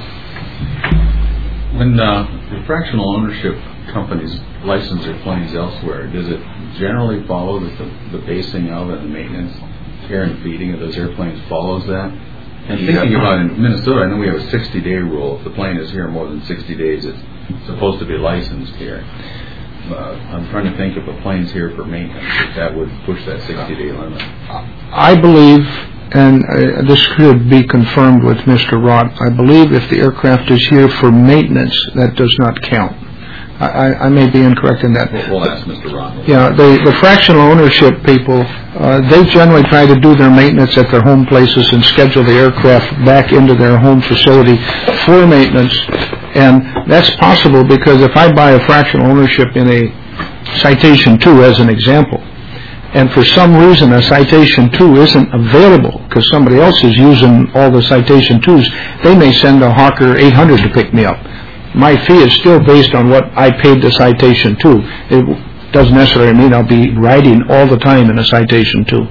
When the fractional ownership companies license their planes elsewhere, does it generally follow that the basing of it and the maintenance, care and feeding of those airplanes follows that? And thinking about in Minnesota, I know we have a 60-day rule. If the plane is here more than 60 days, it's supposed to be licensed here. I'm trying to think if a plane's here for maintenance, if that would push that 60-day limit. I believe, and this could be confirmed with Mr. Roth, I believe if the aircraft is here for maintenance, that does not count. I may be incorrect in that. We'll ask Mr. Roth. Yeah, the fractional ownership people, they generally try to do their maintenance at their home places and schedule the aircraft back into their home facility for maintenance. And that's possible because if I buy a fractional ownership in a Citation 2 as an example, and for some reason a Citation 2 isn't available because somebody else is using all the Citation 2s, they may send a Hawker 800 to pick me up. My fee is still based on what I paid the Citation 2. It doesn't necessarily mean I'll be riding all the time in a Citation 2.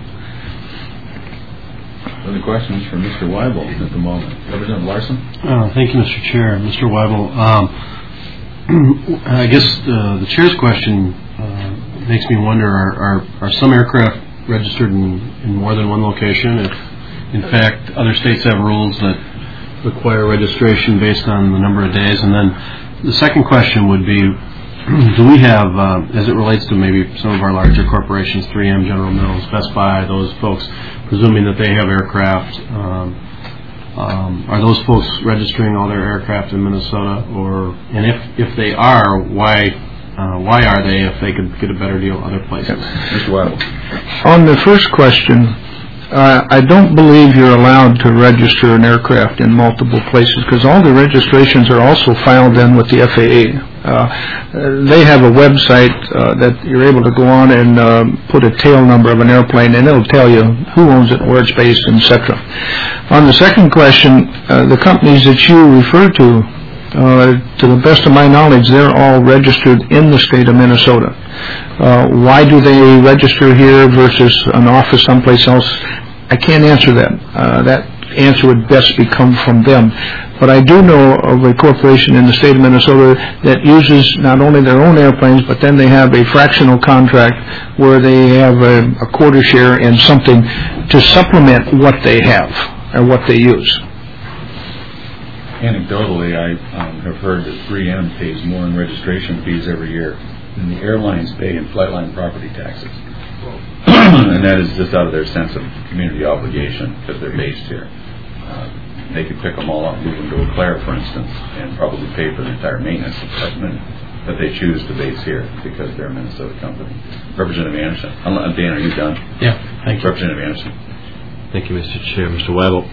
Other questions for Mr. Weibel at the moment? Representative Larson? Thank you, Mr. Chair. Mr. Weibel, I guess the Chair's question makes me wonder, are some aircraft registered in more than one location? If, in fact, other states have rules that require registration based on the number of days? And then the second question would be, do we have, as it relates to maybe some of our larger corporations, 3M, General Mills, Best Buy, those folks, presuming that they have aircraft, are those folks registering all their aircraft in Minnesota? And if they are, why are they if they could get a better deal other places? Mr. Weibel. On the first question, I don't believe you're allowed to register an aircraft in multiple places because all the registrations are also filed in with the FAA. They have a website that you're able to go on and put a tail number of an airplane, and it'll tell you who owns it, where it's based, etc. On the second question, the companies that you refer to the best of my knowledge, they're all registered in the state of Minnesota. Why do they register here versus an office someplace else? I can't answer that. That answer would best come from them. But I do know of a corporation in the state of Minnesota that uses not only their own airplanes, but then they have a fractional contract where they have a quarter share in something to supplement what they have or what they use. Anecdotally, I have heard that 3M pays more in registration fees every year than the airlines pay in flight line property taxes. And that is just out of their sense of community obligation because they're based here. They could pick them all up, move them to Eau Claire, for instance, and probably pay for the entire maintenance department, but they choose to base here because they're a Minnesota company. Representative Anderson. Dan, are you done? Yeah, thank you. Representative Anderson. Thank you, Mr. Chair. Mr. Weibel,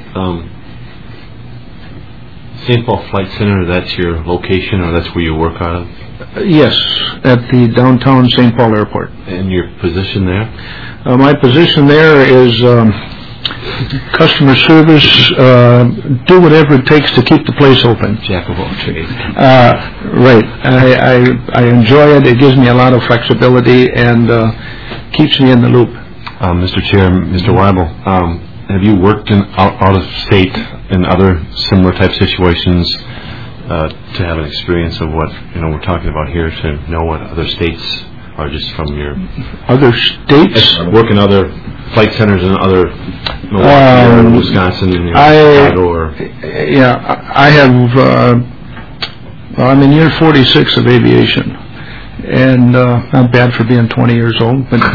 St. Paul Flight Center, that's your location or that's where you work out of? Yes, at the downtown St. Paul Airport. And your position there? My position there is customer service, do whatever it takes to keep the place open. Jack of all trades. Right. I enjoy it. It gives me a lot of flexibility and keeps me in the loop. Mr. Chair, Mr. Weibel, have you worked out of state in other similar type situations to have an experience of what we're talking about here, to know what other states are just from your other states? Work in other flight centers in other Milwaukee or Wisconsin and Chicago or I have I'm in year 46 of aviation, and not bad for being 20 years old, but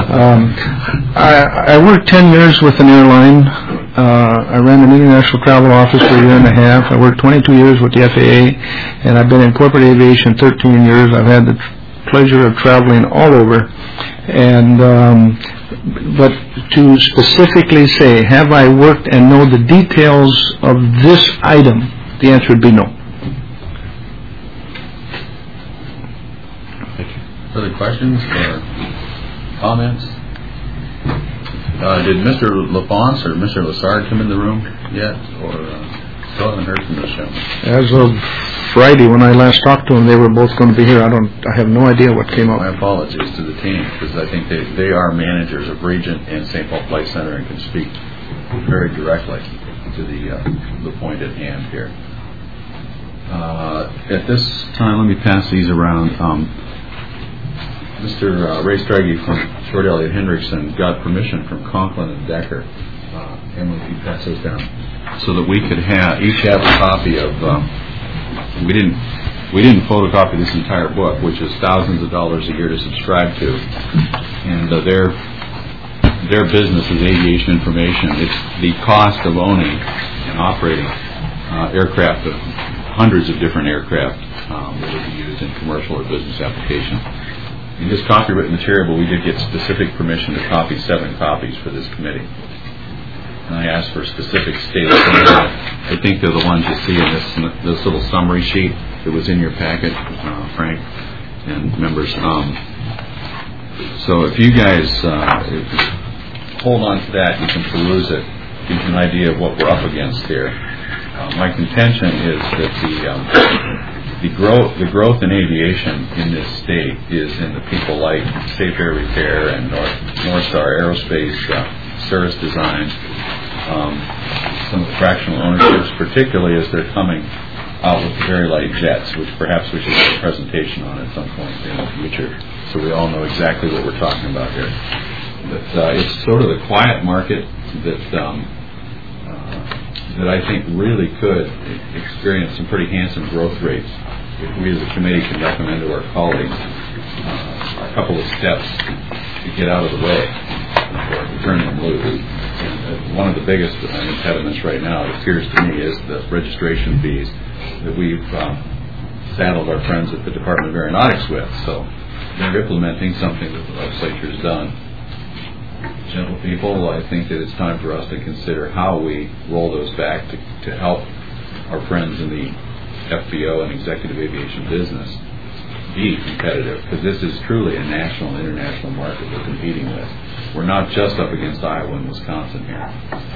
I worked 10 years with an airline. I ran an international travel office for a year and a half. I worked 22 years with the FAA, and I've been in corporate aviation 13 years. I've had the pleasure of traveling all over, and but to specifically say, have I worked and know the details of this item, the answer would be no. Further questions or comments? Did Mr. LaFonce or Mr. Lassard come in the room yet, or still haven't heard from this gentleman? As of Friday, when I last talked to them, they were both going to be here. I have no idea what came up. My apologies to the team, because I think they are managers of Regent and St. Paul Flight Center and can speak very directly to the point at hand here. At this time, let me pass these around. Mr. Ray Strage from Short Elliott Hendrickson got permission from Conklin and Decker, Emily, if you pass those down, so that we could each have a copy of. We didn't photocopy this entire book, which is thousands of dollars a year to subscribe to, and their business is aviation information. It's the cost of owning and operating aircraft, hundreds of different aircraft that will be used in commercial or business application. In this copyright material, we did get specific permission to copy 7 copies for this committee. And I asked for specific states. I think they're the ones you see in this little summary sheet that was in your packet, Frank and members. So if you guys hold on to that, you can peruse it, gives you an idea of what we're up against here. My contention is that the growth in aviation in this state is in the people like Safe Air Repair and North Star Aerospace, Cirrus Design, some of the fractional ownerships, particularly as they're coming out with very light jets, which perhaps we should have a presentation on at some point in the future, so we all know exactly what we're talking about here. But it's sort of the quiet market that that I think really could experience some pretty handsome growth rates if we as a committee can recommend to our colleagues a couple of steps to get out of the way or to turn them loose. And one of the biggest impediments right now, it appears to me, is the registration fees that we've saddled our friends at the Department of Aeronautics with. So they're implementing something that the legislature's done. Gentle people, I think that it's time for us to consider how we roll those back to help our friends in the FBO and executive aviation business be competitive, because this is truly a national and international market we're competing with. We're not just up against Iowa and Wisconsin here.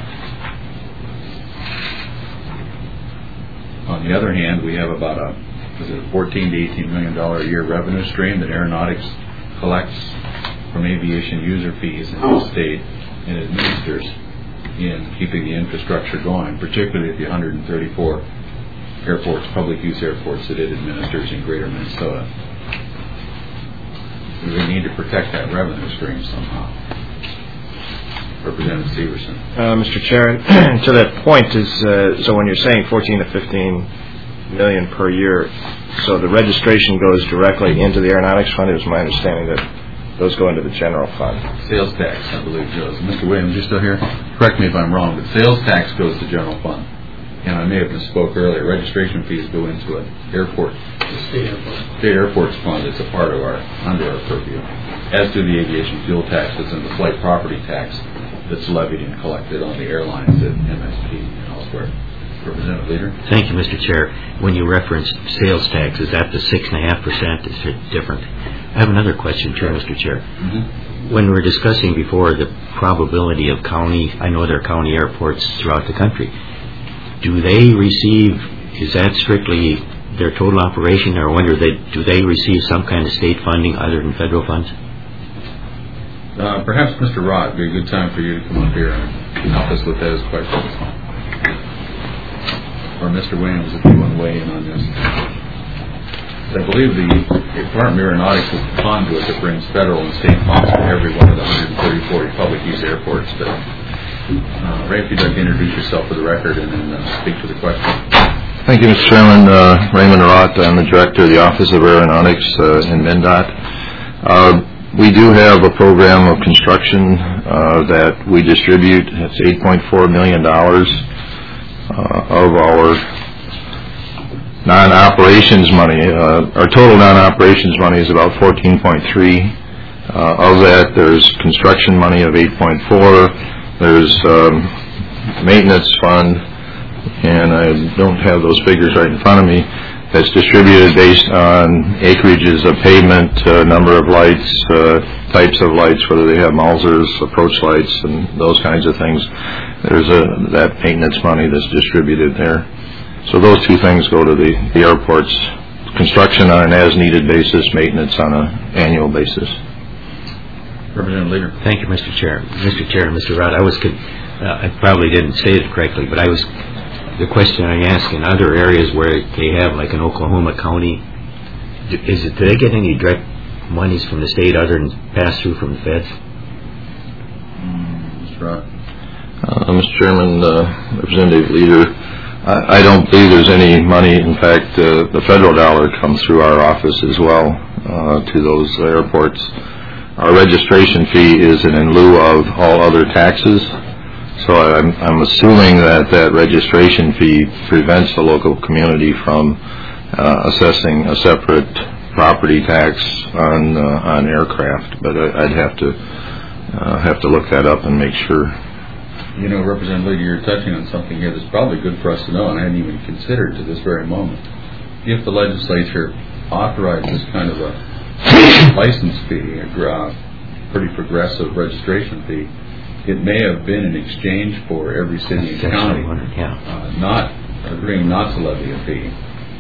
On the other hand, we have about a $14 to $18 million a year revenue stream that aeronautics collects from aviation user fees in the state and administers in keeping the infrastructure going, particularly at the 134 airports, public use airports that it administers in greater Minnesota. We need to protect that revenue stream somehow. Representative Severson. Mr. Chair, to that point is, so when you're saying 14 to 15 million per year, so the registration goes directly into the aeronautics fund. It was my understanding that those go into the general fund. Sales tax, I believe, goes. Mr. Williams, you're still here? Correct me if I'm wrong, but sales tax goes to general fund. And I may have misspoke earlier. Registration fees go into an airport. State airports fund. It's a part of under our purview. As do the aviation fuel taxes and the flight property tax that's levied and collected on the airlines at MSP and elsewhere. Representative Leader. Thank you, Mr. Chair. When you referenced sales tax, is that the 6.5%? Is it different? I have another question, too, Mr. Chair. Mm-hmm. When we were discussing before the probability of I know there are county airports throughout the country. Do they receive, is that strictly their total operation, or do they receive some kind of state funding other than federal funds? Perhaps Mr. Rott, would be a good time for you to come up here and help us with those questions. Or Mr. Williams, if you want to weigh in on this. I believe the Department of Aeronautics is the conduit that brings federal and state funds to every one of the 134 public use airports. But Ray, if you'd like to introduce yourself for the record and then speak to the question. Thank you, Mr. Chairman. Raymond Rott, I'm the Director of the Office of Aeronautics in MnDOT. We do have a program of construction that we distribute. It's $8.4 million of our non-operations money. Our total non-operations money is about 14.3. Of that, there's construction money of 8.4. There's maintenance fund, and I don't have those figures right in front of me. That's distributed based on acreages of pavement, number of lights, types of lights, whether they have Mausers, approach lights, and those kinds of things. There's that maintenance money that's distributed there. So those two things go to the airports: construction on an as-needed basis, maintenance on an annual basis. Representative Leader. Thank you, Mr. Chair. Mr. Chair and Mr. Rott, I probably didn't say it correctly, but the question I asked in other areas where they have, like in Oklahoma County, do they get any direct monies from the state other than pass-through from the feds? Mr. Rott. Mr. Chairman, Representative Leader, I don't believe there's any money. In fact, the federal dollar comes through our office as well to those airports. Our registration fee is in lieu of all other taxes. So I'm assuming that registration fee prevents the local community from assessing a separate property tax on aircraft. But I'd have to look that up and make sure. You know, Representative Leader, you're touching on something here that's probably good for us to know, and I hadn't even considered to this very moment. If the legislature authorized this kind of a license fee, a pretty progressive registration fee, it may have been in exchange for every city and county not agreeing not to levy a fee.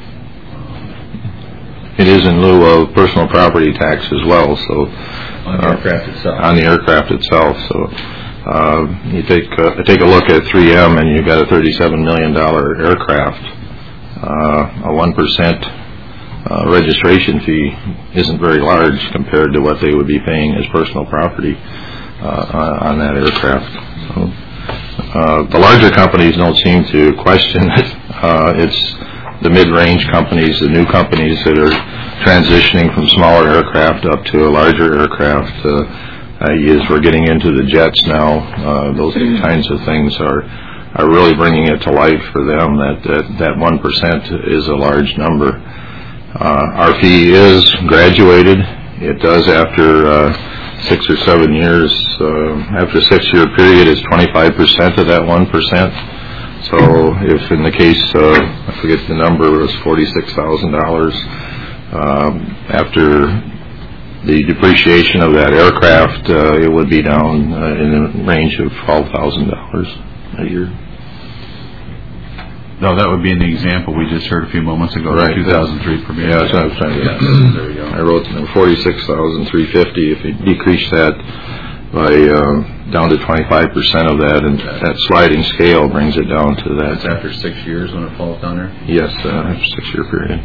It is in lieu of personal property tax as well. So on the aircraft itself. On the aircraft itself. So you take a look at 3M, and you've got a $37 million aircraft. A 1% registration fee isn't very large compared to what they would be paying as personal property on that aircraft. So The larger companies don't seem to question it. It's the mid-range companies, the new companies that are transitioning from smaller aircraft up to a larger aircraft. As we're getting into the jets now, those kinds of things are really bringing it to life for them. That 1% is a large number. Our fee is graduated. It does after 6 or 7 years. After a 6-year period, it's 25% of that 1%. So if in the case, I forget the number, it was $46,000, after the depreciation of that aircraft, it would be down in the range of $12,000 a year. No, that would be in the example we just heard a few moments ago, right. The 2003 premium. Yeah, that's what I was trying to get. There we go. I wrote $46,350. If you decrease that by down to 25% of that, and that sliding scale brings it down to that. That's after 6 years when it falls down there? Yes, after a 6-year period.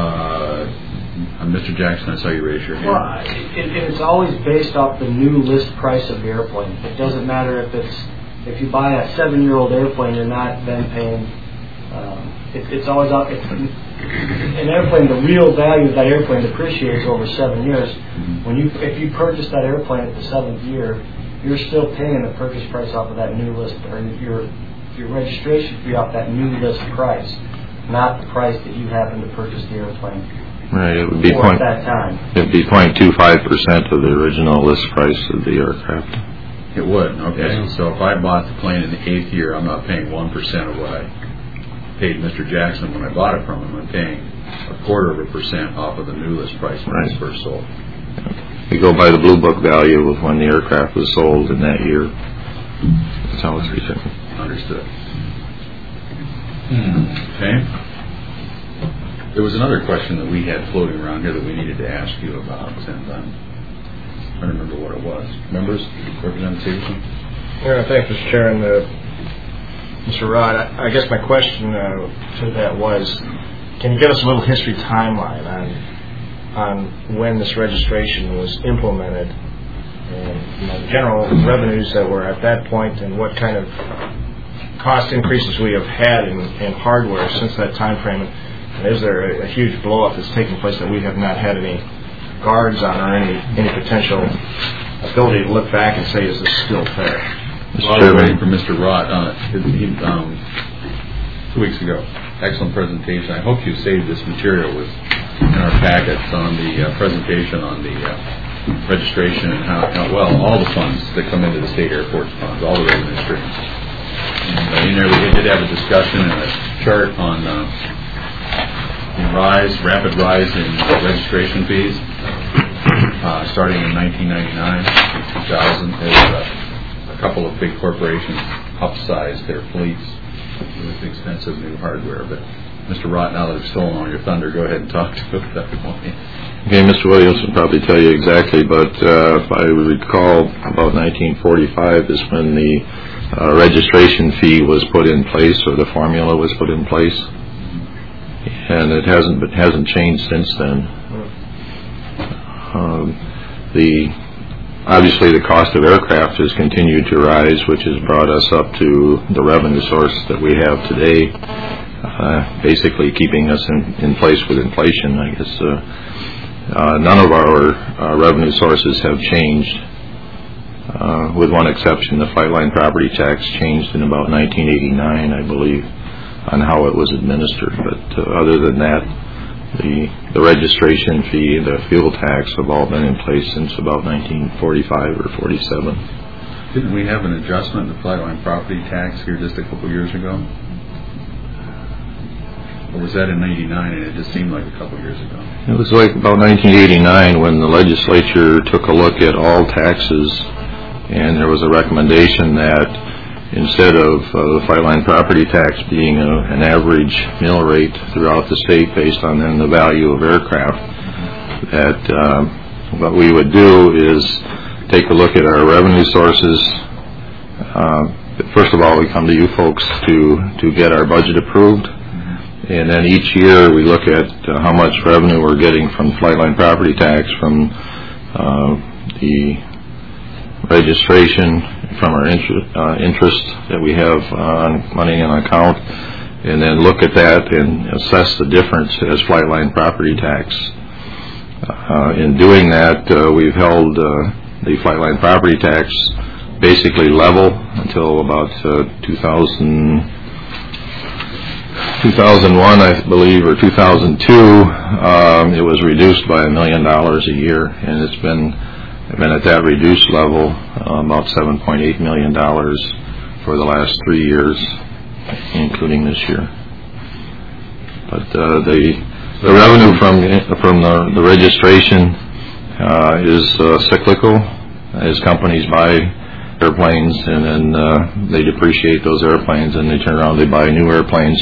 Mr. Jackson, I saw you raise your hand. Well, it's always based off the new list price of the airplane. It doesn't matter if you buy a 7-year-old airplane, you're not then paying. It's always up. An airplane, the real value of that airplane depreciates over 7 years. If you purchase that airplane at the 7th year, you're still paying the purchase price off of that new list, or your registration fee off that new list price, not the price that you happen to purchase the airplane. Right, it would be at that time. It would be 0.25% of the original list price of the aircraft. It would. Okay. Yeah. So if I bought the plane in the 8th year, I'm not paying 1% of what I paid Mr. Jackson when I bought it from him. I'm paying 0.25% off of the new list price when it was first sold. We go by the Blue Book value of when the aircraft was sold in that year. That's how it's written. Understood. Okay. There was another question that we had floating around here that we needed to ask you about, and I'm trying to remember what it was. Members, representation? Yeah, thanks, Mr. Chair. And Mr. Rod, I guess my question to that was, can you give us a little history timeline on when this registration was implemented, and the general revenues that were at that point, and what kind of cost increases we have had in hardware since that time frame? And is there a huge blow-up that's taking place that we have not had any guards on, or any potential ability to look back and say, is this still fair? While we're waiting for Mr. Rott, 2 weeks ago, excellent presentation. I hope you saved this material in our packets on the presentation on the registration and how well all the funds that come into the state airports funds, all the revenue streams. And in there we did have a discussion and a chart on rapid rise in registration fees, starting in 1999 and 2000. As a couple of big corporations upsized their fleets with expensive new hardware. But Mr. Rott, now that I've stolen all your thunder, go ahead and talk to us about that. Okay, Mr. Williams will probably tell you exactly, but if I recall, about 1945 is when the registration fee was put in place, or the formula was put in place. And it hasn't changed since then. Obviously the cost of aircraft has continued to rise, which has brought us up to the revenue source that we have today, basically keeping us in place with inflation. I guess none of our revenue sources have changed, with one exception. The flight line property tax changed in about 1989, I believe, on how it was administered, but other than that, the registration fee, the fuel tax have all been in place since about 1945 or 47. Didn't we have an adjustment in the flight line property tax here just a couple years ago? Or was that in 99 and it just seemed like a couple years ago? It was like about 1989 when the legislature took a look at all taxes, and there was a recommendation that instead of the flight line property tax being an average mill rate throughout the state based on then the value of aircraft, that what we would do is take a look at our revenue sources. First of all, we come to you folks to get our budget approved, and then each year we look at how much revenue we're getting from flight line property tax, from the registration from our interest that we have on money in account, and then look at that and assess the difference as Flightline property tax. In doing that, we've held the Flightline property tax basically level until about 2001, I believe, or 2002. It was reduced by $1 million a year, and it's been at that reduced level about $7.8 million for the last 3 years, including this year. But the revenue from the registration is cyclical, as companies buy airplanes and then they depreciate those airplanes, and they turn around, they buy new airplanes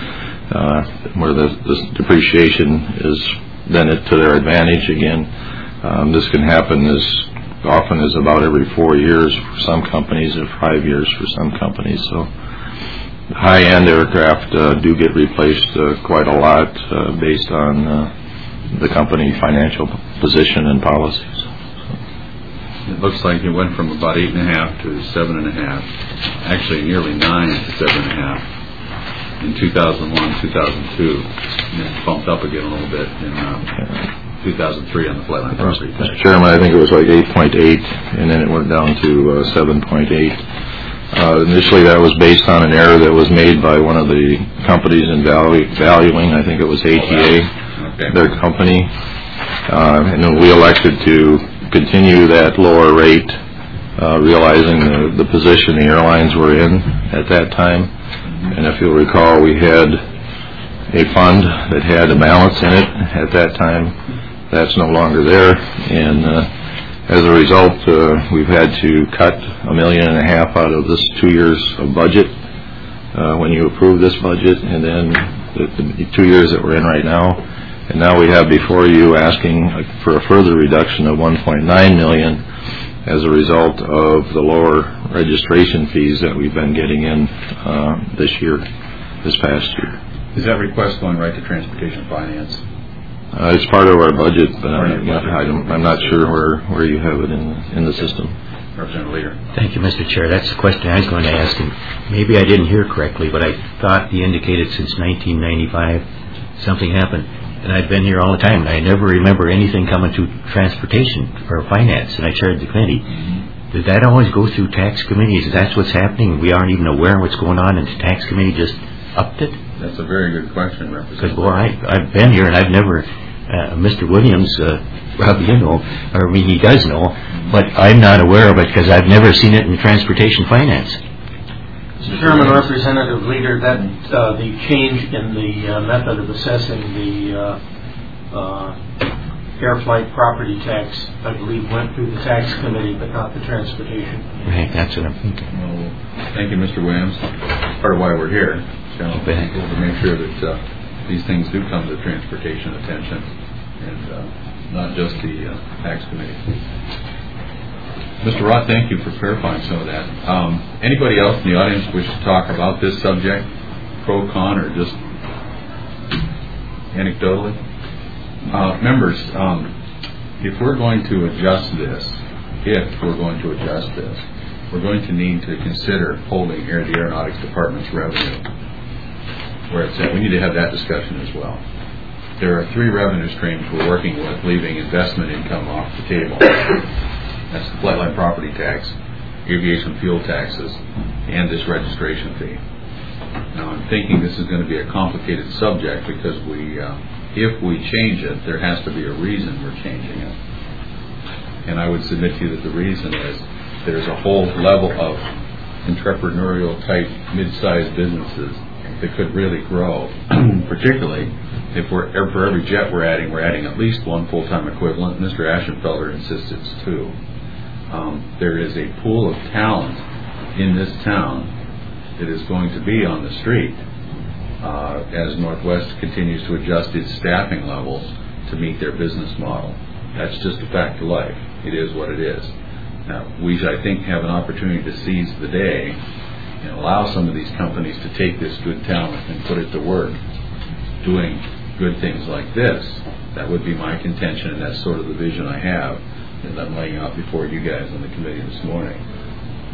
where the depreciation is then to their advantage again. This can happen as often as about every 4 years for some companies, or 5 years for some companies. So high-end aircraft do get replaced quite a lot based on the company financial position and policies. It looks like it went from about 8.5 to 7.5, actually nearly 9 to 7.5 in 2001, 2002, and it bumped up again a little bit in 2003 on the Flightline property tax. Mr. Chairman, I think it was like 8.8, and then it went down to 7.8. Initially, that was based on an error that was made by one of the companies in valuing. I think it was ATA, their company, and then we elected to continue that lower rate, realizing the position the airlines were in at that time. And if you'll recall, we had a fund that had a balance in it at that time. That's no longer there, and as a result, we've had to cut $1.5 million out of this 2 years of budget when you approve this budget, and then the 2 years that we're in right now. And now we have before you asking for a further reduction of $1.9 million as a result of the lower registration fees that we've been getting in this past year. Is that request going right to Transportation Finance? It's part of our budget, but I'm not sure where you have it in the system. Representative Leader. Thank you, Mr. Chair. That's the question I was going to ask, and maybe I didn't hear correctly, but I thought he indicated since 1995 something happened. And I've been here all the time, and I never remember anything coming to transportation or finance, and I chaired the committee. Did that always go through tax committees? That's what's happening? We aren't even aware of what's going on, and the tax committee just upped it? That's a very good question, Representative. Because, I've been here, and I've never, Mr. Williams, probably you know, or he does know, but I'm not aware of it because I've never seen it in transportation finance. Mr. Chairman, Representative Leader, that the change in the method of assessing the air flight property tax, I believe, went through the tax committee, but not the transportation. Right, that's what I'm thinking. Well, thank you, Mr. Williams. Part of why we're here, to make sure that these things do come to transportation attention, and not just the tax committee. Mr. Roth, thank you for clarifying some of that. Anybody else in the audience wish to talk about this subject, pro, con, or just anecdotally? Members, if we're going to adjust this, we're going to need to consider holding the Aeronautics Department's revenue where it's at. We need to have that discussion as well. There are 3 revenue streams we're working with, leaving investment income off the table. That's the Flightline property tax, aviation fuel taxes, and this registration fee. Now, I'm thinking this is going to be a complicated subject because if we change it, there has to be a reason we're changing it. And I would submit to you that the reason is there's a whole level of entrepreneurial type mid-sized businesses that could really grow, particularly if for every jet we're adding at least 1 full-time equivalent. Mr. Ashenfelder insists it's 2. There is a pool of talent in this town that is going to be on the street as Northwest continues to adjust its staffing levels to meet their business model. That's just a fact of life. It is what it is. Now, we, I think, have an opportunity to seize the day and allow some of these companies to take this good talent and put it to work doing good things like this. That would be my contention, and that's sort of the vision I have that I'm laying out before you guys on the committee this morning.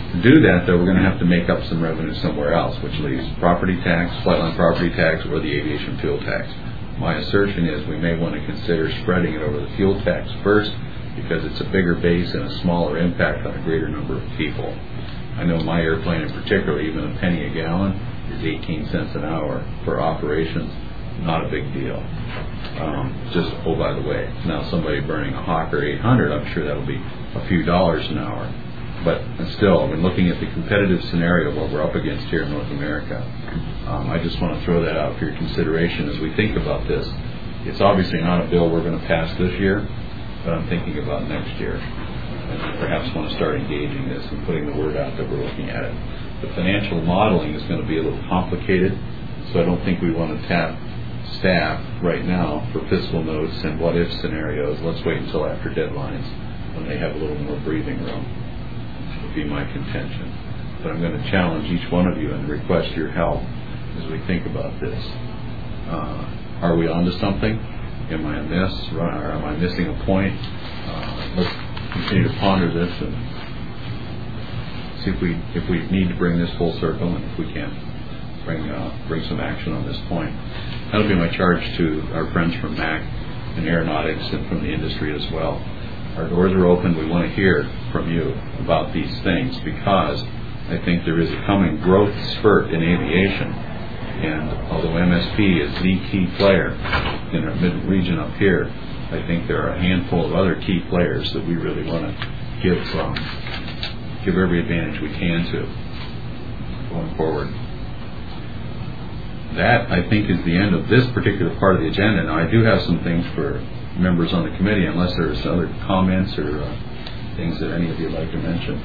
To do that, though, we're going to have to make up some revenue somewhere else, which leaves property tax, flightline property tax, or the aviation fuel tax. My assertion is we may want to consider spreading it over the fuel tax first, because it's a bigger base and a smaller impact on a greater number of people. I know my airplane in particular, even a penny a gallon is 18 cents an hour for operations. Not a big deal. Just, oh, by the way, now somebody burning a Hawker 800, I'm sure that'll be a few dollars an hour. But still, when looking at the competitive scenario of what we're up against here in North America, I just want to throw that out for your consideration as we think about this. It's obviously not a bill we're going to pass this year, but I'm thinking about next year. And perhaps want to start engaging this and putting the word out that we're looking at it. The financial modeling is going to be a little complicated, so I don't think we want to tap staff right now for fiscal notes and what-if scenarios. Let's wait until after deadlines when they have a little more breathing room. That would be my contention. But I'm going to challenge each one of you and request your help as we think about this. Are we onto something? Am I amiss? Or am I missing a point? Let's continue to ponder this and see if we need to bring this full circle, and if we can bring some action on this point. That'll be my charge to our friends from MAC and aeronautics and from the industry as well. Our doors are open. We want to hear from you about these things, because I think there is a coming growth spurt in aviation. And although MSP is the key player in our mid-region up here, I think there are a handful of other key players that we really want to give every advantage we can to going forward. That, I think, is the end of this particular part of the agenda. Now, I do have some things for members on the committee, unless there's other comments or things that any of you would like to mention.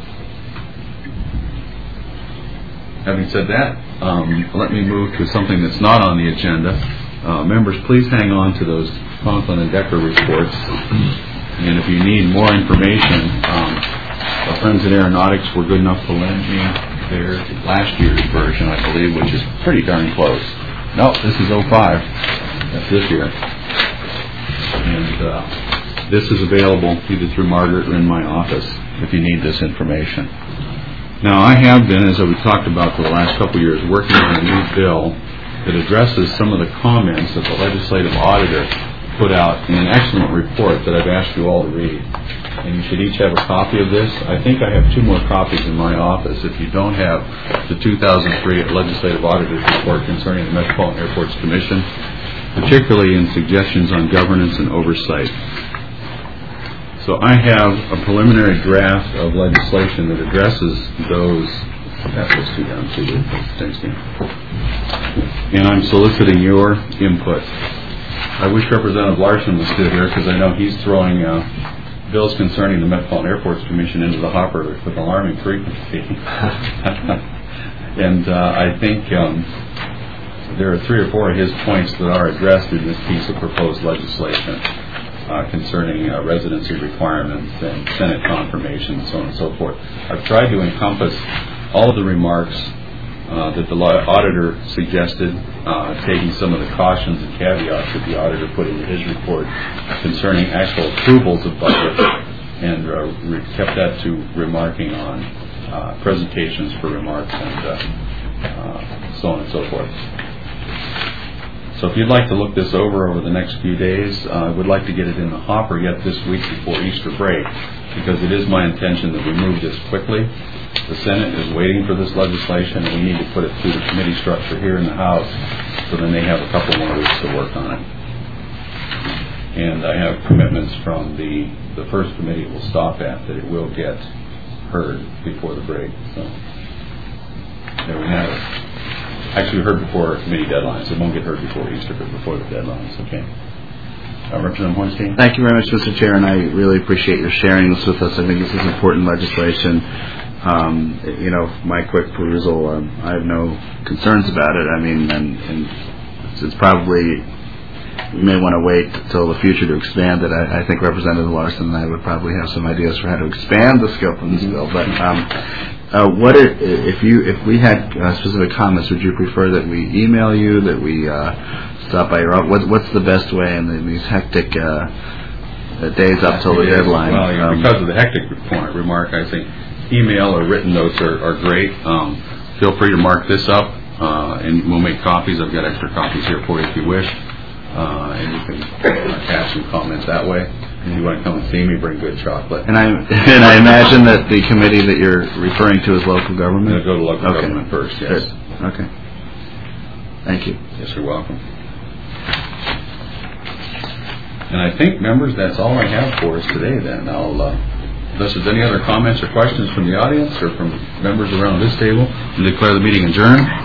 Having said that, let me move to something that's not on the agenda. Members, please hang on to those Conklin and Decker reports. And if you need more information, our friends at Aeronautics were good enough to lend me their last year's version, I believe, which is pretty darn close. No, this is 05. That's this year. And this is available either through Margaret or in my office if you need this information. Now, I have been, as we've talked about for the last couple of years, working on a new bill that addresses some of the comments that the legislative auditor put out in an excellent report that I've asked you all to read. And you should each have a copy of this. I think I have 2 more copies in my office. If you don't have the 2003 Legislative Auditor's Report concerning the Metropolitan Airports Commission, particularly in suggestions on governance and oversight. So I have a preliminary draft of legislation that addresses those. And I'm soliciting your input. I wish Representative Larson was still here, because I know he's throwing bills concerning the Metropolitan Airports Commission into the hopper with alarming frequency. And I think there are 3 or 4 of his points that are addressed in this piece of proposed legislation concerning residency requirements and Senate confirmation and so on and so forth. I've tried to encompass all of the remarks that the auditor suggested, taking some of the cautions and caveats that the auditor put into his report concerning actual approvals of budget, and kept that to remarking on presentations for remarks and so on and so forth. So if you'd like to look this over the next few days, I would like to get it in the hopper yet this week before Easter break, because it is my intention that we move this quickly. The Senate is waiting for this legislation, and we need to put it through the committee structure here in the House, so then they have a couple more weeks to work on it. And I have commitments from the first committee will stop at that it will get heard before the break. So there we have it. Actually, heard before committee deadlines. It won't get heard before Easter, but before the deadlines. Okay. Representative Hornstein. Thank you very much, Mr. Chair, and I really appreciate your sharing this with us. I think this is important legislation. My quick perusal, I have no concerns about it. I mean, and it's probably, we may want to wait till the future to expand it. I think Representative Larson and I would probably have some ideas for how to expand the scope of this bill. But if we had specific comments, would you prefer that we email you, that we stop by your office? What's the best way in these hectic days up till the deadline? Well, because of the hectic remark, I think email or written notes are great. Feel free to mark this up, and we'll make copies. I've got extra copies here for you if you wish, and you can attach some comments that way. If you want to come and see me, bring good chocolate. And I imagine that the committee that you're referring to is local government? Go to local government first, yes. Good. Okay. Thank you. Yes, you're welcome. And I think, members, that's all I have for us today then. Unless there's any other comments or questions from the audience or from members around this table, I declare the meeting adjourned.